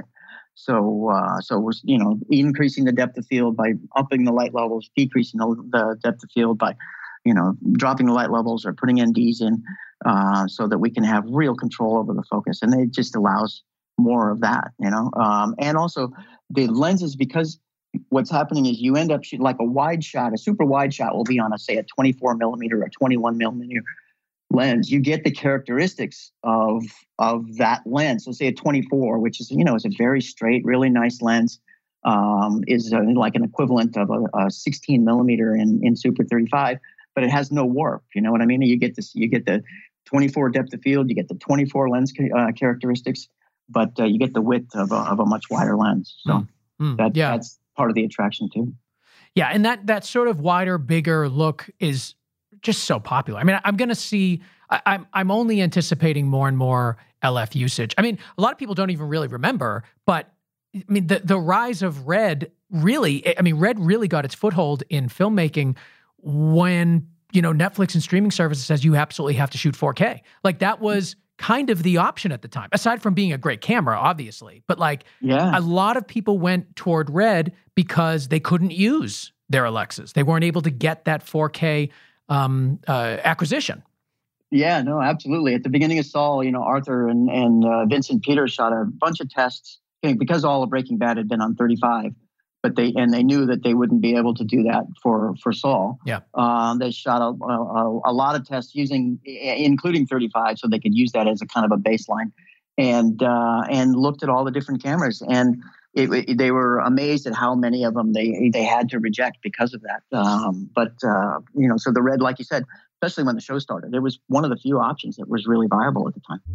So uh, so we're you know increasing the depth of field by upping the light levels, decreasing the, the depth of field by you know dropping the light levels or putting N Ds in, uh, so that we can have real control over the focus, and it just allows more of that, you know. Um, and also the lenses, because what's happening is you end up shooting like a wide shot, a super wide shot will be on a say a twenty-four millimeter or twenty-one millimeter lens. You get the characteristics of of that lens. So say a twenty-four, which is, you know, is a very straight, really nice lens, um, is a, like an equivalent of a, a sixteen millimeter in, in Super thirty-five, but it has no warp. You know what I mean? You get this, you get the twenty-four depth of field, you get the twenty-four lens uh, characteristics, but uh, you get the width of a, of a much wider lens. So mm. Mm. That, yeah. that's part of the attraction too. Yeah, and that that sort of wider, bigger look is just so popular. I mean, I'm going to see, I, I'm I'm only anticipating more and more L F usage. I mean, a lot of people don't even really remember, but I mean, the, the rise of Red really, I mean, Red really got its foothold in filmmaking when, you know, Netflix and streaming services says you absolutely have to shoot four K. Like that was kind of the option at the time, aside from being a great camera, obviously. But like Yeah. a lot of people went toward Red because they couldn't use their Alexas. They weren't able to get that four K um, uh, acquisition. Yeah, no, absolutely. At the beginning of Saul, you know, Arthur and, and uh, Vincent Peters shot a bunch of tests because all of Breaking Bad had been on thirty-five, but they and they knew that they wouldn't be able to do that for for Saul. Yeah, um, they shot a, a, a lot of tests using, including thirty-five, so they could use that as a kind of a baseline, and uh, and looked at all the different cameras, and it, it, they were amazed at how many of them they they had to reject because of that. Um, but uh, you know, so the Red, like you said, especially when the show started, it was one of the few options that was really viable at the time.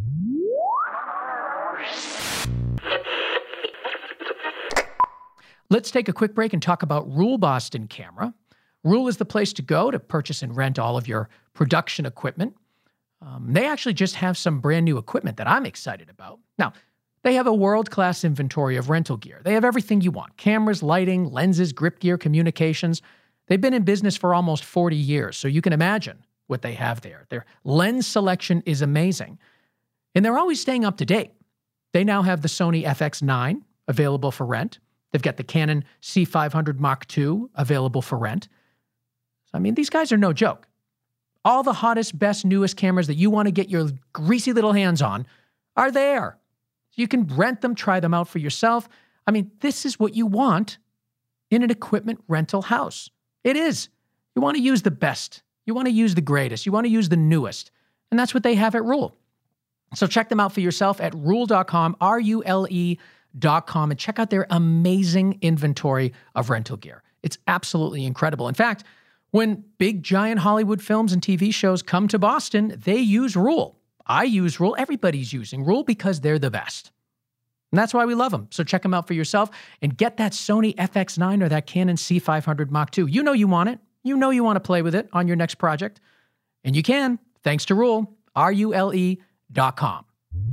Let's take a quick break and talk about Rule Boston Camera. Rule is the place to go to purchase and rent all of your production equipment. Um, they actually just have some brand new equipment that I'm excited about. Now, they have a world-class inventory of rental gear. They have everything you want: cameras, lighting, lenses, grip gear, communications. They've been in business for almost forty years, so you can imagine what they have there. Their lens selection is amazing, and they're always staying up to date. They now have the Sony F X nine available for rent. They've got the Canon C five hundred Mark two available for rent. So, I mean, these guys are no joke. All the hottest, best, newest cameras that you want to get your greasy little hands on are there. You can rent them, try them out for yourself. I mean, this is what you want in an equipment rental house. It is. You want to use the best. You want to use the greatest. You want to use the newest. And that's what they have at Rule. So check them out for yourself at rule dot com, R U L E dot com, and check out their amazing inventory of rental gear. It's absolutely incredible. In fact, when big, giant Hollywood films and T V shows come to Boston, they use Rule. I use Rule. Everybody's using Rule because they're the best. And that's why we love them. So check them out for yourself and get that Sony F X nine or that Canon C five hundred Mark two. You know you want it. You know you want to play with it on your next project. And you can, thanks to Rule, R U L E dot com.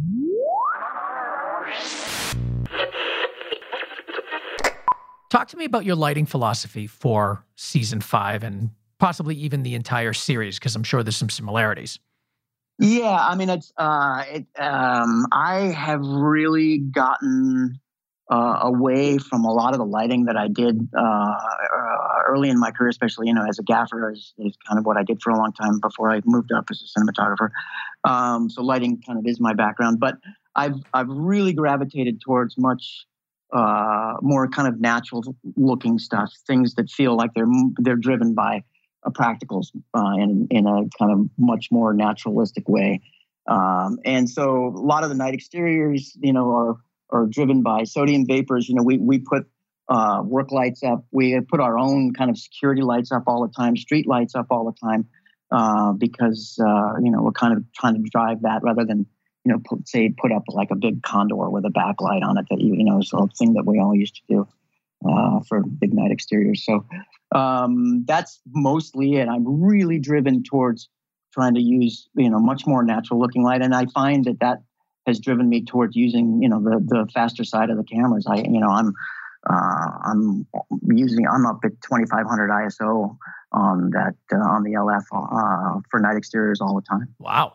Talk to me about your lighting philosophy for season five and possibly even the entire series, because I'm sure there's some similarities. Yeah, I mean, it's uh, it, um, I have really gotten uh, away from a lot of the lighting that I did uh, early in my career, especially, you know, as a gaffer, is, is kind of what I did for a long time before I moved up as a cinematographer. Um, so lighting kind of is my background, but I've I've really gravitated towards much uh, more kind of natural looking stuff, things that feel like they're they're driven by a practicals uh, in in a kind of much more naturalistic way. Um, and so a lot of the night exteriors, you know, are are driven by sodium vapors. You know, we we put uh, work lights up. We put our own kind of security lights up all the time, street lights up all the time, uh, because uh, you know, we're kind of trying to drive that rather than, you know, put, say put up like a big condor with a backlight on it that you you know, is a thing that we all used to do uh, for big night exteriors. So um, that's mostly it. I'm really driven towards trying to use, you know, much more natural looking light, and I find that that has driven me towards using, you know, the the faster side of the cameras. I, you know, I'm uh, I'm using I'm up at twenty-five hundred I S O on that uh, on the L F uh, for night exteriors all the time. Wow.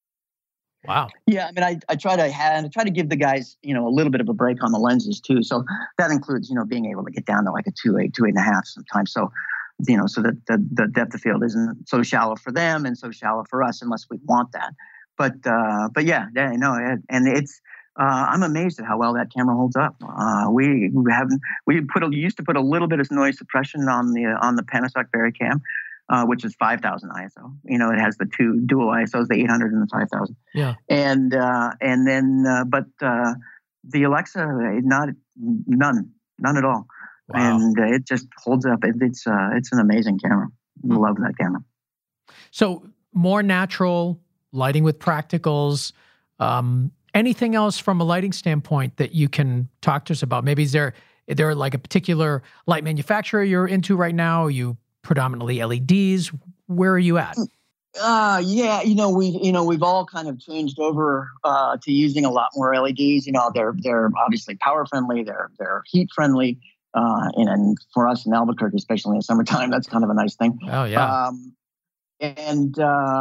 Wow. Yeah, I mean, I, I try to have, I try to give the guys, you know, a little bit of a break on the lenses too. So that includes, you know, being able to get down to like a two eight, two eight and a half sometimes. So, you know, so that the, the depth of field isn't so shallow for them and so shallow for us, unless we want that. But uh, but yeah, yeah, no, and it's uh, I'm amazed at how well that camera holds up. Uh, we we haven't we put a, used to put a little bit of noise suppression on the on the Panasonic Baricam. Uh, which is five thousand I S O. You know, it has the two dual I S Os, the eight hundred and the five thousand. Yeah. And uh, and then, uh, but uh, the Alexa, not none, none at all. Wow. And uh, it just holds up. It, it's uh, it's an amazing camera. I Mm. love that camera. So more natural lighting with practicals. Um, anything else from a lighting standpoint that you can talk to us about? Maybe is there is there like a particular light manufacturer you're into right now? Are you predominantly L E Ds? Where are you at? Uh, yeah, you know, we've, you know, we've all kind of changed over uh, to using a lot more L E Ds. You know, they're, they're obviously power friendly. They're, they're heat friendly. Uh, and, and for us in Albuquerque, especially in the summertime, that's kind of a nice thing. Oh yeah. Um, and uh,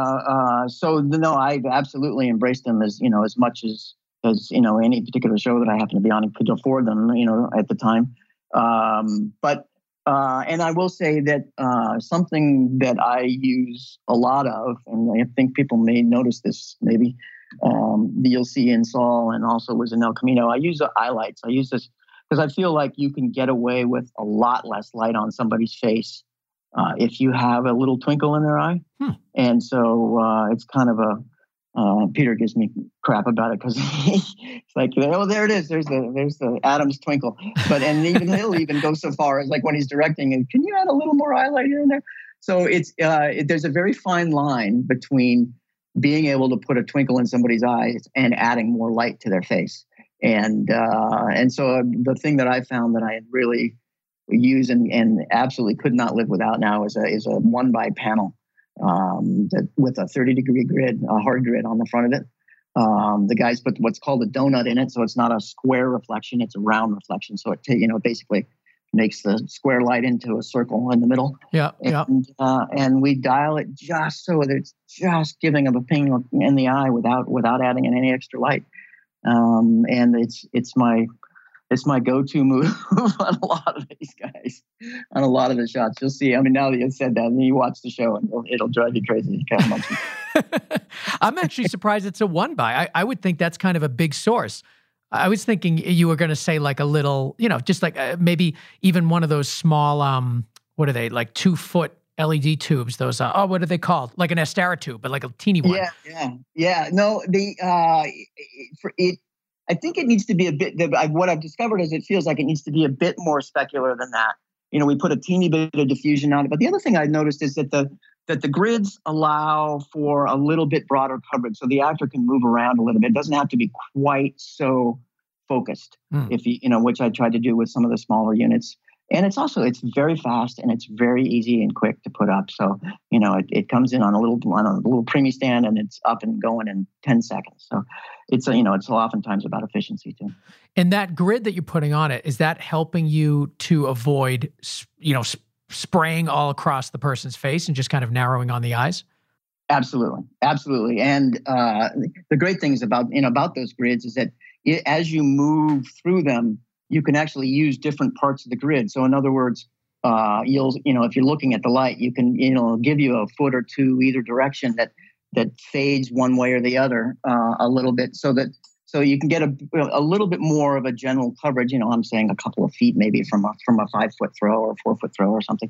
uh, so no, I've absolutely embraced them as you know as much as as you know any particular show that I happen to be on and could afford them, you know, at the time. Um, but uh, and I will say that uh, something that I use a lot of, and I think people may notice this maybe. Um, that you'll see in Saul and also was in El Camino. I use the eye lights. I use this because I feel like you can get away with a lot less light on somebody's face uh, if you have a little twinkle in their eye. Hmm. And so uh, it's kind of a, uh, Peter gives me crap about it because it's like, oh, there it is. There's the, there's the Adams twinkle. But, and even he'll even go so far as like when he's directing, and can you add a little more highlight here and there? So it's, uh, it, there's a very fine line between being able to put a twinkle in somebody's eyes and adding more light to their face. And uh, and so the thing that I found that I really use and, and absolutely could not live without now is a is a one by panel um, that with a thirty degree grid, a hard grid on the front of it. Um, the guys put what's called a donut in it, so it's not a square reflection; it's a round reflection. So it you know basically makes the square light into a circle in the middle. Yeah, yeah. And, uh, and we dial it just so that it's just giving them a ping in the eye without without adding in any extra light. Um, and it's it's my it's my go-to move on a lot of these guys, on a lot of the shots. You'll see. I mean, now that you said that, and you watch the show, and it'll, it'll drive you crazy. Kind of much. I'm actually surprised it's a one by. I, I would think that's kind of a big source. I was thinking you were going to say like a little, you know, just like uh, maybe even one of those small, um, what are they, like two foot L E D tubes? Those, uh, oh, what are they called? Like an Astera tube, but like a teeny one. Yeah, yeah, yeah. No, the uh, for it, I think it needs to be a bit. The, what I've discovered is it feels like it needs to be a bit more specular than that. You know, we put a teeny bit of diffusion on it, but the other thing I noticed is that the that the grids allow for a little bit broader coverage, so the actor can move around a little bit. It doesn't have to be quite so focused, mm. if you you know, which I tried to do with some of the smaller units. And it's also it's very fast and it's very easy and quick to put up. So you know, it, it comes in on a little on a little preemie stand and it's up and going in ten seconds. So it's a, you know it's oftentimes about efficiency too. And that grid that you're putting on it, is that helping you to avoid you know sp- spraying all across the person's face and just kind of narrowing on the eyes? Absolutely, absolutely. And uh, the great things about you know about those grids is that it, as you move through them, you can actually use different parts of the grid. So in other words, uh, you'll, you know, if you're looking at the light, you can, you know, give you a foot or two either direction that, that fades one way or the other uh, a little bit so that, so you can get a, a little bit more of a general coverage. You know, I'm saying a couple of feet, maybe from a, from a five foot throw or four foot throw or something.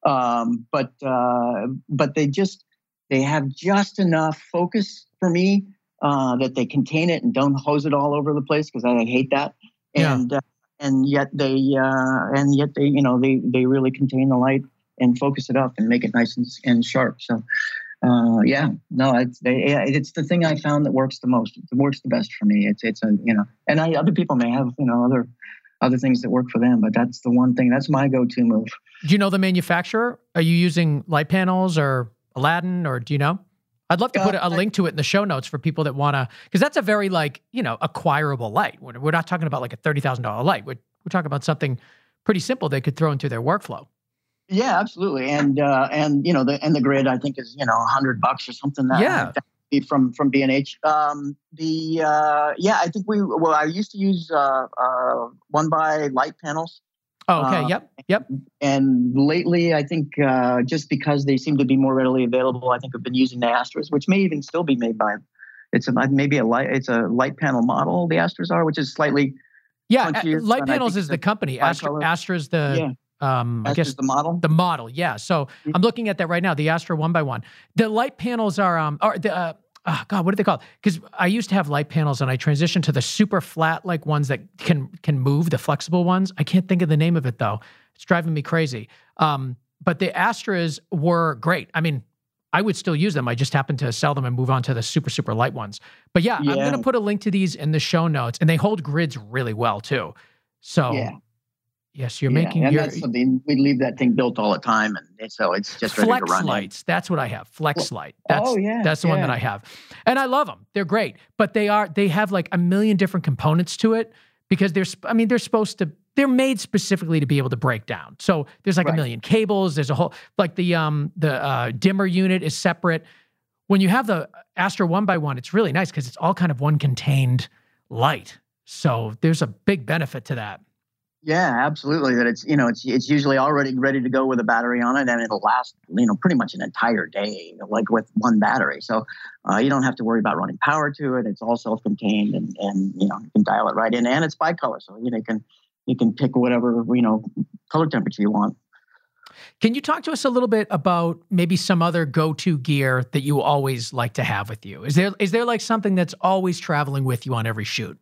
Um, but, uh, but they just, they have just enough focus for me uh, that they contain it and don't hose it all over the place, because I hate that. And, yeah. uh, And yet they, uh, and yet they, you know, they, they really contain the light and focus it up and make it nice and, and sharp. So, uh, yeah, no, it's they, it's the thing I found that works the most. It works the best for me. It's, it's a, you know, and I, other people may have, you know, other, other things that work for them, but that's the one thing. That's my go-to move. Do you know the manufacturer? Are you using light panels or Aladdin, or do you know? I'd love to put a, a link to it in the show notes for people that want to, because that's a very like, you know, acquirable light. We're, we're not talking about like a thirty thousand dollars light. We're, we're talking about something pretty simple they could throw into their workflow. Yeah, absolutely. And, uh, and you know, the and the grid, I think, is, you know, a hundred bucks or something. That, yeah. That from, from B and H. Um, the, uh, yeah, I think we, well, I used to use uh, uh, one by light panels. Oh, okay. Uh, yep. Yep. And lately, I think uh, just because they seem to be more readily available, I think I've been using the Astras, which may even still be made by. It's a maybe a light. It's a light panel model. The Astras are, which is slightly. Yeah, punchier, Light Panels is the company. Astra, Astra's the. Yeah. Um, I Astra's guess the model. The model. Yeah. So mm-hmm. I'm looking at that right now. The Astra one by one. The light panels are um. Are the. Uh, Oh God, what are they called? Because I used to have light panels and I transitioned to the super flat like ones that can can move, the flexible ones. I can't think of the name of it though. It's driving me crazy. Um, but the Astras were great. I mean, I would still use them. I just happened to sell them and move on to the super, super light ones. But yeah, yeah. I'm going to put a link to these in the show notes, and they hold grids really well too. So yeah. Yes, you're yeah, making and your... that's something, we leave that thing built all the time, and so it's just ready Flex to run. lights, in. That's what I have. Flex light. That's, oh, yeah. That's the yeah. one that I have. And I love them. They're great. But they are, they have like a million different components to it, because they're, I mean, they're supposed to they're made specifically to be able to break down. So there's like right. a million cables. There's a whole, like the um the uh, dimmer unit is separate. When you have the Astro one by one, it's really nice because it's all kind of one contained light. So there's a big benefit to that. Yeah, absolutely. That it's, you know, it's it's usually already ready to go with a battery on it, and it'll last, you know, pretty much an entire day, like with one battery. So uh, you don't have to worry about running power to it. It's all self-contained, and and you know, you can dial it right in, and it's bicolor, so you know, you can you can pick whatever, you know, color temperature you want. Can you talk to us a little bit about maybe some other go-to gear that you always like to have with you? Is there is there like something that's always traveling with you on every shoot?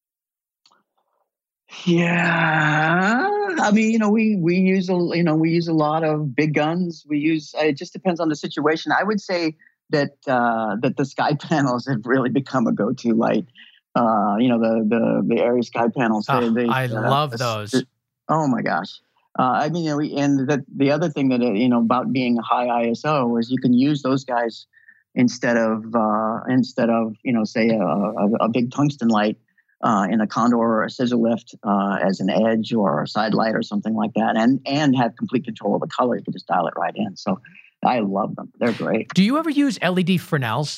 Yeah, I mean, you know, we we use a you know we use a lot of big guns. We use it just depends on the situation. I would say that uh, that the sky panels have really become a go-to light. Uh, you know, the the the area sky panels. Oh, they, they, I uh, love those. Oh my gosh. Uh, I mean, you know, we, and the the other thing that you know about being a high I S O is you can use those guys instead of uh, instead of you know say a, a, a big tungsten light. Uh, in a Condor or a scissor lift uh, as an edge or a side light or something like that, and and have complete control of the color. You can just dial it right in. So I love them. They're great. Do you ever use L E D Fresnels?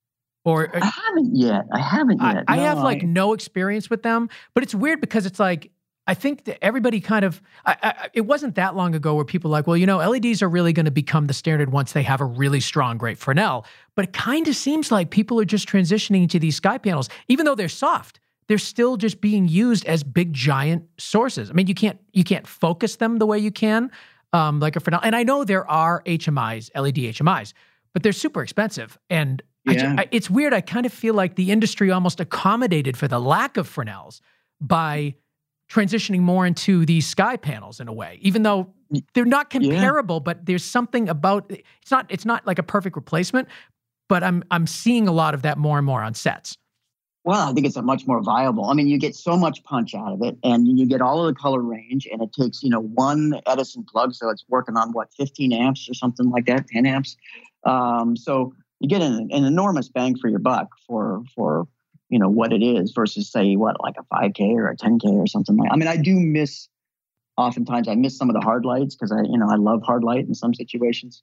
Or I haven't yet. I haven't yet. I, I no, have like I, no experience with them, but it's weird because it's like I think that everybody kind of. I, I, it wasn't that long ago where people were like, well, you know, L E Ds are really going to become the standard once they have a really strong, great Fresnel. But it kind of seems like people are just transitioning to these sky panels, even though they're soft. They're still just being used as big giant sources. I mean, you can't you can't focus them the way you can, um, like a Fresnel. And I know there are H M Is, L E D H M Is, but they're super expensive. And yeah. I just, I, it's weird. I kind of feel like the industry almost accommodated for the lack of Fresnels by transitioning more into these sky panels in a way, even though they're not comparable. Yeah. But there's something about it's not it's not like a perfect replacement. But I'm I'm seeing a lot of that more and more on sets. Well, I think it's a much more viable. I mean, you get so much punch out of it, and you get all of the color range, and it takes, you know, one Edison plug, so it's working on what, fifteen amps or something like that, ten amps. Um, so you get an, an enormous bang for your buck for for you know what it is versus say what like a five K or a ten K or something like. I mean, I do miss. Oftentimes, I miss some of the hard lights because I you know I love hard light in some situations.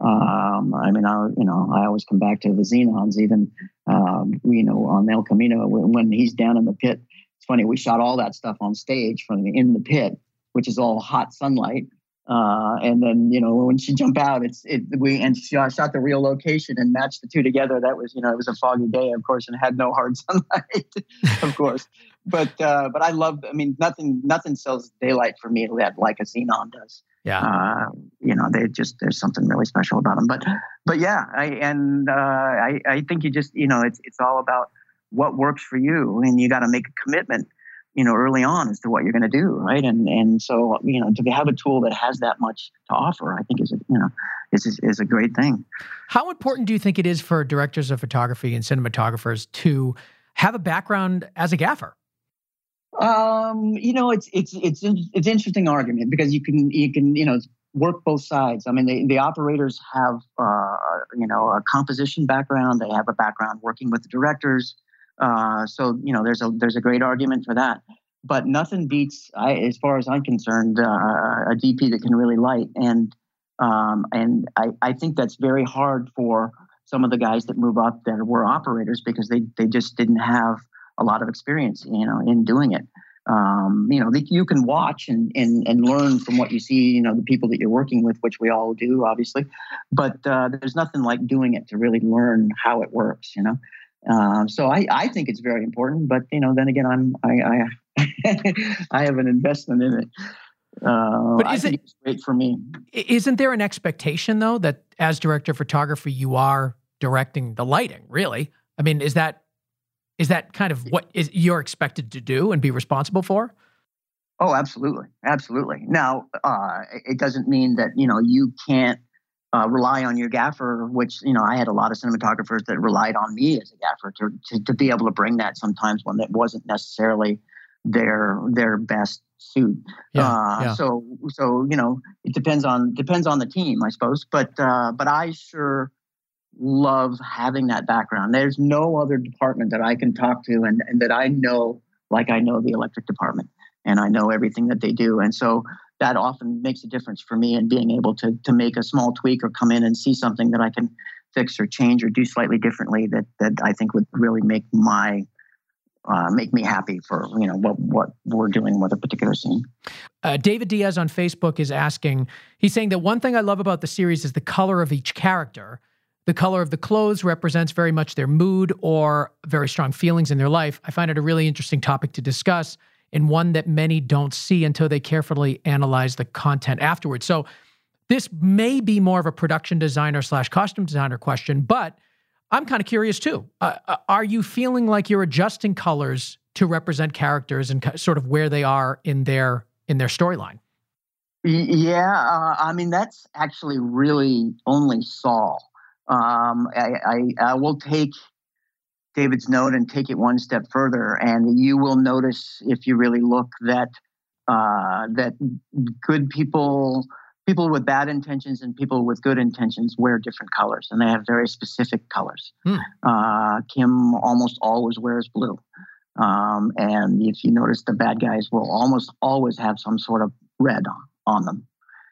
Um, I mean, I, you know, I always come back to the Xenons, even, um, you know, on El Camino when, when he's down in the pit. It's funny. We shot all that stuff on stage from the, in the pit, which is all hot sunlight. Uh, and then, you know, when she jumped out, it's, it, we, and she shot the real location and matched the two together. That was, you know, it was a foggy day, of course, and had no hard sunlight, of course. But, uh, but I love, I mean, nothing, nothing sells daylight for me like a Xenon does. Yeah. Uh, you know, they just, there's something really special about them. But, but yeah, I, and, uh, I, I think you just, you know, it's, it's all about what works for you, and you got to make a commitment, you know, early on as to what you're going to do. Right. And, and so, you know, to have a tool that has that much to offer, I think is, a, you know, is, is, is a great thing. How important do you think it is for directors of photography and cinematographers to have a background as a gaffer? Um, you know, it's it's it's it's an interesting argument because you can you can you know work both sides. I mean, the, the operators have uh, you know a composition background. They have a background working with the directors. Uh, so you know, there's a there's a great argument for that. But nothing beats, I, as far as I'm concerned, uh, a D P that can really light. And um, and I, I think that's very hard for some of the guys that move up that were operators because they they just didn't have a lot of experience, you know, in doing it. Um, you know, the, you can watch and, and and learn from what you see, you know, the people that you're working with, which we all do, obviously. But uh, there's nothing like doing it to really learn how it works, you know. Uh, so I, I think it's very important. But you know, then again, I'm I I, I have an investment in it. Uh, but I is think it, it's great for me. Isn't there an expectation though that as director of photography you are directing the lighting? Really, I mean, is that Is that kind of what is you're expected to do and be responsible for? Oh, absolutely. Absolutely. Now, uh, it doesn't mean that, you know, you can't uh, rely on your gaffer, which, you know, I had a lot of cinematographers that relied on me as a gaffer to, to, to be able to bring that sometimes when that wasn't necessarily their their best suit. Yeah, uh, yeah. So, so, you know, it depends on depends on the team, I suppose. But uh, but I sure love having that background. There's no other department that I can talk to and, and that I know like I know the electric department. and I know everything that they do. And so that often makes a difference for me in being able to to make a small tweak or come in and see something that I can fix or change or do slightly differently that that I think would really make my uh, make me happy for you know what what we're doing with a particular scene. Uh, David Diaz on Facebook is asking. He's saying that one thing I love about the series is the color of each character. The color of the clothes represents very much their mood or very strong feelings in their life. I find it a really interesting topic to discuss, and one that many don't see until they carefully analyze the content afterwards. So this may be more of a production designer slash costume designer question, but I'm kind of curious too. Uh, are you feeling like you're adjusting colors to represent characters and sort of where they are in their in their storyline? Yeah, uh, I mean, that's actually really only Saul. Um, I, I, I will take David's note and take it one step further, and you will notice if you really look that uh, that good people, people with bad intentions and people with good intentions wear different colors, and they have very specific colors. Hmm. Uh, Kim almost always wears blue, um, and if you notice, the bad guys will almost always have some sort of red on, on them.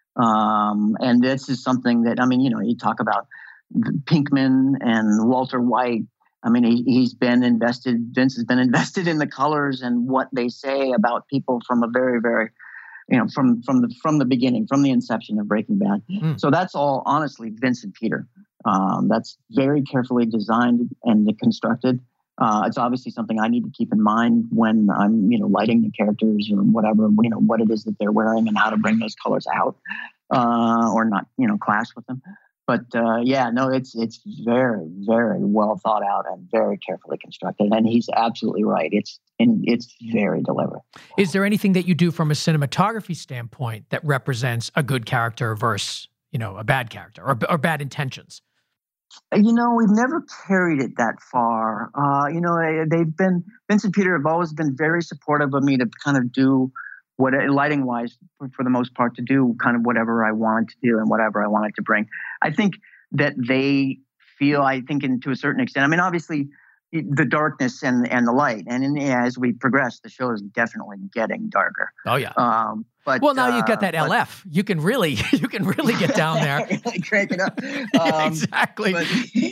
Um, and this is something that, I mean, you know, you talk about Pinkman and Walter White. I mean, he, he's been invested, Vince has been invested in the colors and what they say about people from a very, very, you know, from from the from the beginning, from the inception of Breaking Bad. Mm. So that's all, honestly, Vince and Peter. Um, that's very carefully designed and constructed. Uh, it's obviously something I need to keep in mind when I'm, you know, lighting the characters or whatever, you know, what it is that they're wearing and how to bring those colors out uh, or not, you know, clash with them. But uh, yeah, no, it's it's very, very well thought out and very carefully constructed. And he's absolutely right. It's and it's very deliberate. Is there anything that you do from a cinematography standpoint that represents a good character versus, you know, a bad character or, or bad intentions? You know, we've never carried it that far. Uh, you know, they've been, Vince and Peter have always been very supportive of me to kind of do what, lighting wise, for, for the most part, to do kind of whatever I wanted to do and whatever I wanted to bring. I think that they feel, I think, in, to a certain extent, I mean, obviously, the darkness and and the light, and in, as we progress, the show is definitely getting darker. Oh yeah. Um, but well, now uh, you've got that but, L F. You can really, you can really get down there. Really crank it up. Um, exactly. But,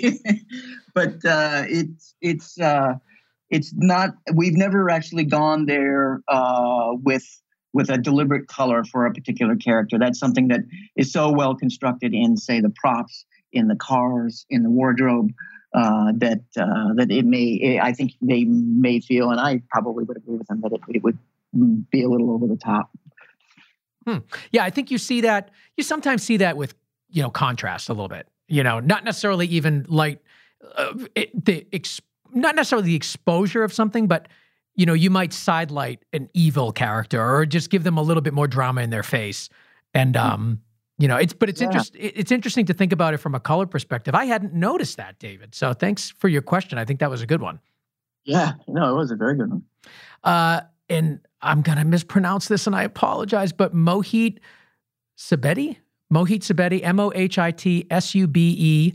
but uh, it's it's uh, it's not. We've never actually gone there uh, with with a deliberate color for a particular character. That's something that is so well constructed in, say, the props, in the cars, in the wardrobe. Uh, that uh, that it may, I think they may feel, and I probably would agree with them, that it, it would be a little over the top. Hmm. Yeah, I think you see that. You sometimes see that with, you know, contrast a little bit. You know, not necessarily even like uh, it, the ex, not necessarily the exposure of something, but you know, you might sidelight an evil character or just give them a little bit more drama in their face, and um. You know, it's but it's yeah. interesting. It's interesting to think about it from a color perspective. I hadn't noticed that, David. So thanks for your question. I think that was a good one. Yeah, no, it was a very good one. Uh, and I'm gonna mispronounce this, and I apologize. But Mohit Subedi, Mohit Subedi, M O H I T S U B E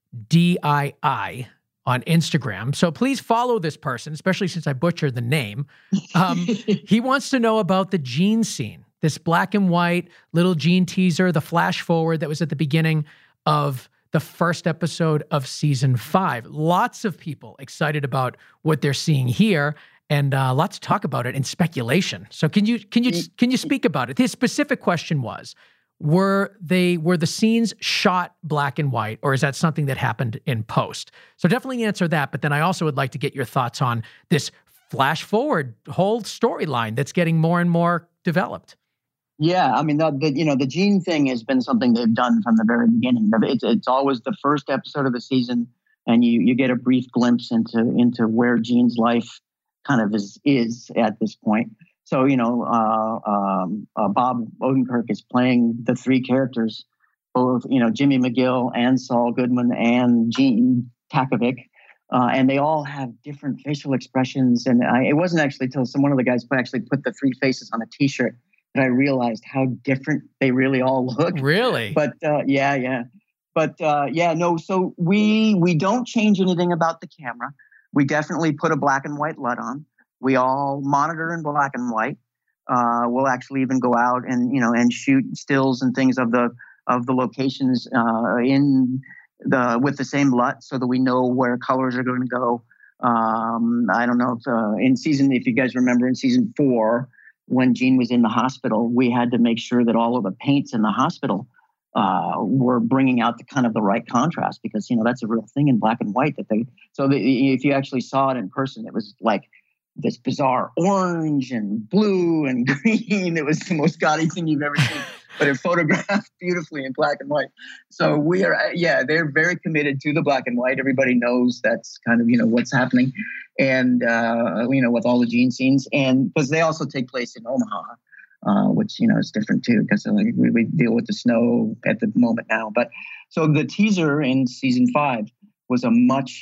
D I I on Instagram. So please follow this person, especially since I butchered the name. Um, he wants to know about the Gene scene. This black and white little Gene teaser, the flash forward that was at the beginning of the first episode of season five. Lots of people excited about what they're seeing here, and uh, lots to talk about it and speculation. So can you can you can you speak about it? His specific question was: Were they were the scenes shot black and white, or is that something that happened in post? So definitely answer that. But then I also would like to get your thoughts on this flash forward whole storyline that's getting more and more developed. Yeah, I mean, the, the, you know, the Gene thing has been something they've done from the very beginning. It's, it's always the first episode of the season, and you you get a brief glimpse into into where Gene's life kind of is is at this point. So, you know, uh, um, uh, Bob Odenkirk is playing the three characters, both, you know, Jimmy McGill and Saul Goodman and Gene Takovic, uh, and they all have different facial expressions. And I, it wasn't actually until some one of the guys put, actually put the three faces on a T-shirt that I realized how different they really all look. Really? But uh, yeah, yeah. But uh, yeah, no. So we we don't change anything about the camera. We definitely put a black and white L U T on. We all monitor in black and white. Uh, we'll actually even go out and you know and shoot stills and things of the of the locations uh, in the with the same L U T so that we know where colors are going to go. Um, I don't know if uh, in season, if you guys remember in season four, when Gene was in the hospital, we had to make sure that all of the paints in the hospital uh, were bringing out the kind of the right contrast because, you know, that's a real thing in black and white that they, so the, if you actually saw it in person, it was like this bizarre orange and blue and green. It was the most gaudy thing you've ever seen, but it photographed beautifully in black and white. So we are, yeah, they're very committed to the black and white. Everybody knows that's kind of, you know, what's happening. And, uh, you know, with all the Gene scenes. And because they also take place in Omaha, uh, which, you know, is different too, because like, we, we deal with the snow at the moment now. But so the teaser in season five was a much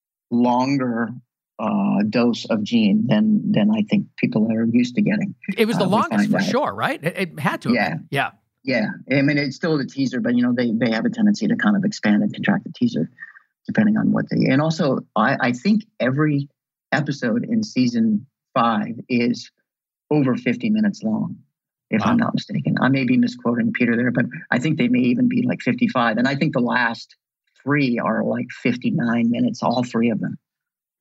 longer uh, dose of Gene than than I think people are used to getting. It was the uh, longest for out. sure, right? It, it had to. Yeah. Yeah. Yeah. I mean, it's still the teaser, but, you know, they, they have a tendency to kind of expand and contract the teaser depending on what they, and also I, I think every episode in season five is over fifty minutes long, if wow. I'm not mistaken. I may be misquoting Peter there, but I think they may even be like fifty-five. And I think the last three are like fifty-nine minutes, all three of them.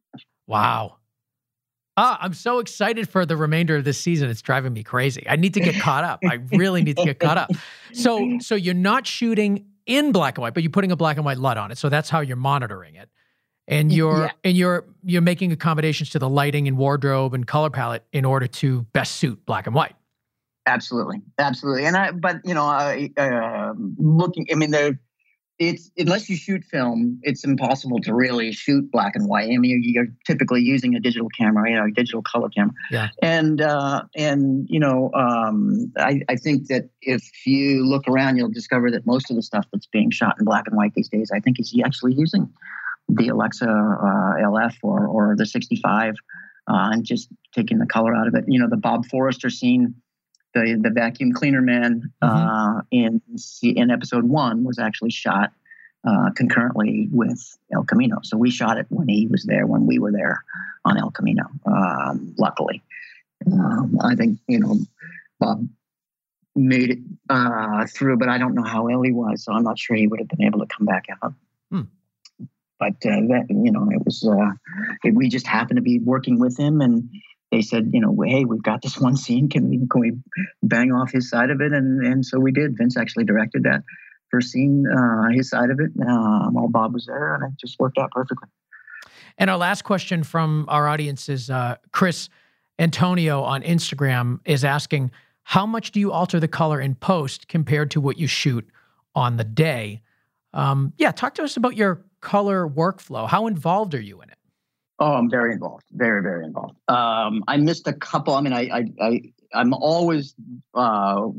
Wow. Ah, I'm so excited for the remainder of this season. It's driving me crazy. I need to get caught up. I really need to get caught up. So, so you're not shooting in black and white, but you're putting a black and white L U T on it. So that's how you're monitoring it. And you're yeah. and you're you're making accommodations to the lighting and wardrobe and color palette in order to best suit black and white. Absolutely, absolutely. And I, but you know, I, uh, looking. I mean, there. It's unless you shoot film, it's impossible to really shoot black and white. I mean, you're typically using a digital camera, you know, a digital color camera. Yeah. And uh, and you know, um, I, I think that if you look around, you'll discover that most of the stuff that's being shot in black and white these days, I think, is actually using the Alexa uh, L F or or the sixty-five uh, and just taking the color out of it. You know, the Bob Forrester scene, the the vacuum cleaner man mm-hmm. uh, in in episode one was actually shot uh, concurrently with El Camino. So we shot it when he was there, when we were there on El Camino. Um, luckily, um, I think you know Bob made it uh, through, but I don't know how ill he was, so I'm not sure he would have been able to come back out. Hmm. But uh, that you know, it was uh, it, we just happened to be working with him and. They said, you know, hey, we've got this one scene. Can we can we bang off his side of it? And and so we did. Vince actually directed that first scene, uh, his side of it, uh, while Bob was there, and it just worked out perfectly. And our last question from our audience is uh, Chris Antonio on Instagram is asking, how much do you alter the color in post compared to what you shoot on the day? Um, yeah, talk to us about your color workflow. How involved are you in it? Oh, I'm very involved. Very, very involved. Um, I missed a couple. I mean, I, I, I I'm always uh,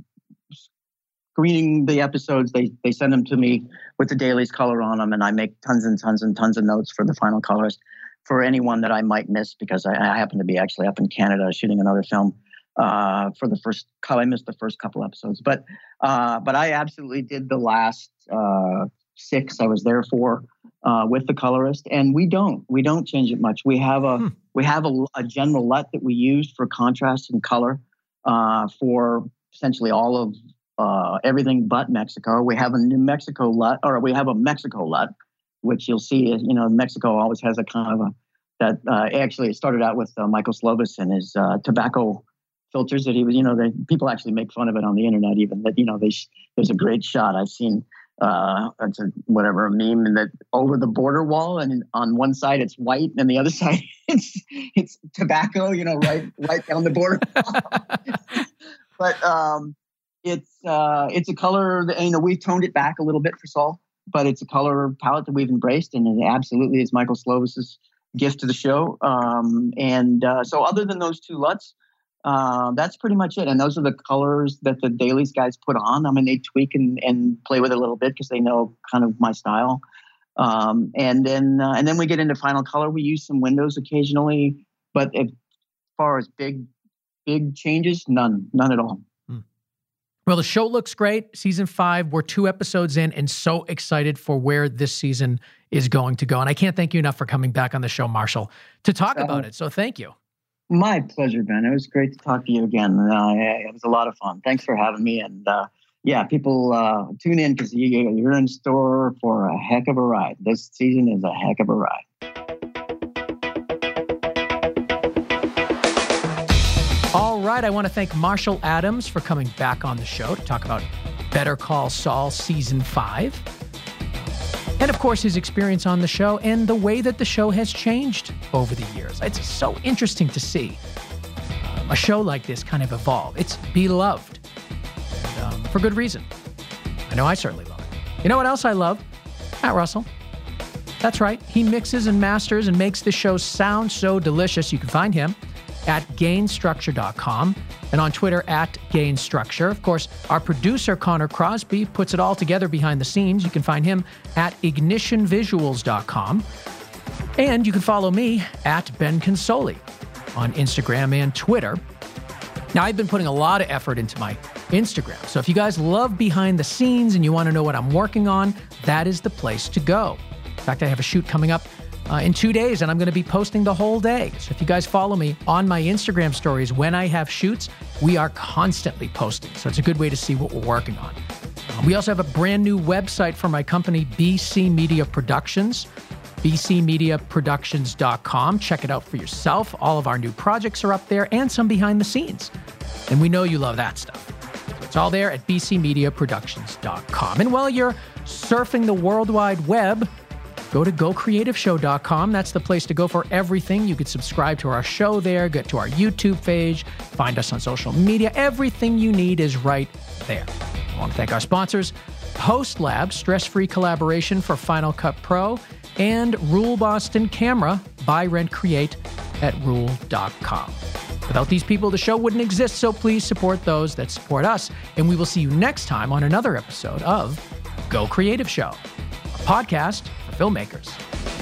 screening the episodes. They they send them to me with the dailies color on them, and I make tons and tons and tons of notes for the final colorist for anyone that I might miss because I, I happen to be actually up in Canada shooting another film uh, for the first. I missed the first couple episodes, but uh, but I absolutely did the last uh, six I was there for. Uh, with the colorist, and we don't we don't change it much. We have a hmm. we have a, a general L U T that we use for contrast and color uh, for essentially all of uh, everything but Mexico. We have a New Mexico L U T, or we have a Mexico L U T, which you'll see. You know, Mexico always has a kind of a that. Uh, actually, it started out with uh, Michael Slovis and his uh, tobacco filters that he was. You know, they, people actually make fun of it on the internet. Even that, you know, they, there's a great shot I've seen. Uh, it's a whatever a meme and that over the border wall, and on one side it's white, and the other side it's it's tobacco. You know, right right down the border. But um, it's uh, it's a color that, you know, we've toned it back a little bit for Saul, but it's a color palette that we've embraced, and it absolutely is Michael Slovis's gift to the show. Um, and uh, so, other than those two L U Ts. Uh, that's pretty much it. And those are the colors that the dailies guys put on. I mean, they tweak and, and play with it a little bit because they know kind of my style. Um, and then uh, and then we get into final color. We use some windows occasionally, but as far as big, big changes, none, none at all. Hmm. Well, the show looks great. Season five, we're two episodes in and so excited for where this season is going to go. And I can't thank you enough for coming back on the show, Marshall, to talk uh, about it. So thank you. My pleasure, Ben. It was great to talk to you again. Uh, it was a lot of fun. Thanks for having me. And uh, yeah, people uh, tune in because you, you're in store for a heck of a ride. This season is a heck of a ride. All right. I want to thank Marshall Adams for coming back on the show to talk about Better Call Saul Season five. And of course, his experience on the show and the way that the show has changed over the years. It's so interesting to see um, a show like this kind of evolve. It's beloved, and, um, for good reason. I know I certainly love it. You know what else I love? Matt Russell. That's right. He mixes and masters and makes the show sound so delicious. You can find him at gain structure dot com and on Twitter at gainstructure. Of course, our producer, Connor Crosby, puts it all together behind the scenes. You can find him at ignition visuals dot com. And you can follow me at Ben Consoli on Instagram and Twitter. Now, I've been putting a lot of effort into my Instagram. So if you guys love behind the scenes and you want to know what I'm working on, that is the place to go. In fact, I have a shoot coming up Uh, in two days, and I'm going to be posting the whole day. So if you guys follow me on my Instagram stories when I have shoots, we are constantly posting. So it's a good way to see what we're working on. Uh, we also have a brand new website for my company, B C Media Productions, b c media productions dot com. Check it out for yourself. All of our new projects are up there and some behind the scenes. And we know you love that stuff. So it's all there at b c media productions dot com. And while you're surfing the World Wide Web, go to go creative show dot com. That's the place to go for everything. You could subscribe to our show there, get to our YouTube page, find us on social media. Everything you need is right there. I want to thank our sponsors, Host Lab, stress-free collaboration for Final Cut Pro, and Rule Boston Camera, buy, rent, create at rule dot com. Without these people, the show wouldn't exist, so please support those that support us. And we will see you next time on another episode of Go Creative Show, a podcast for filmmakers.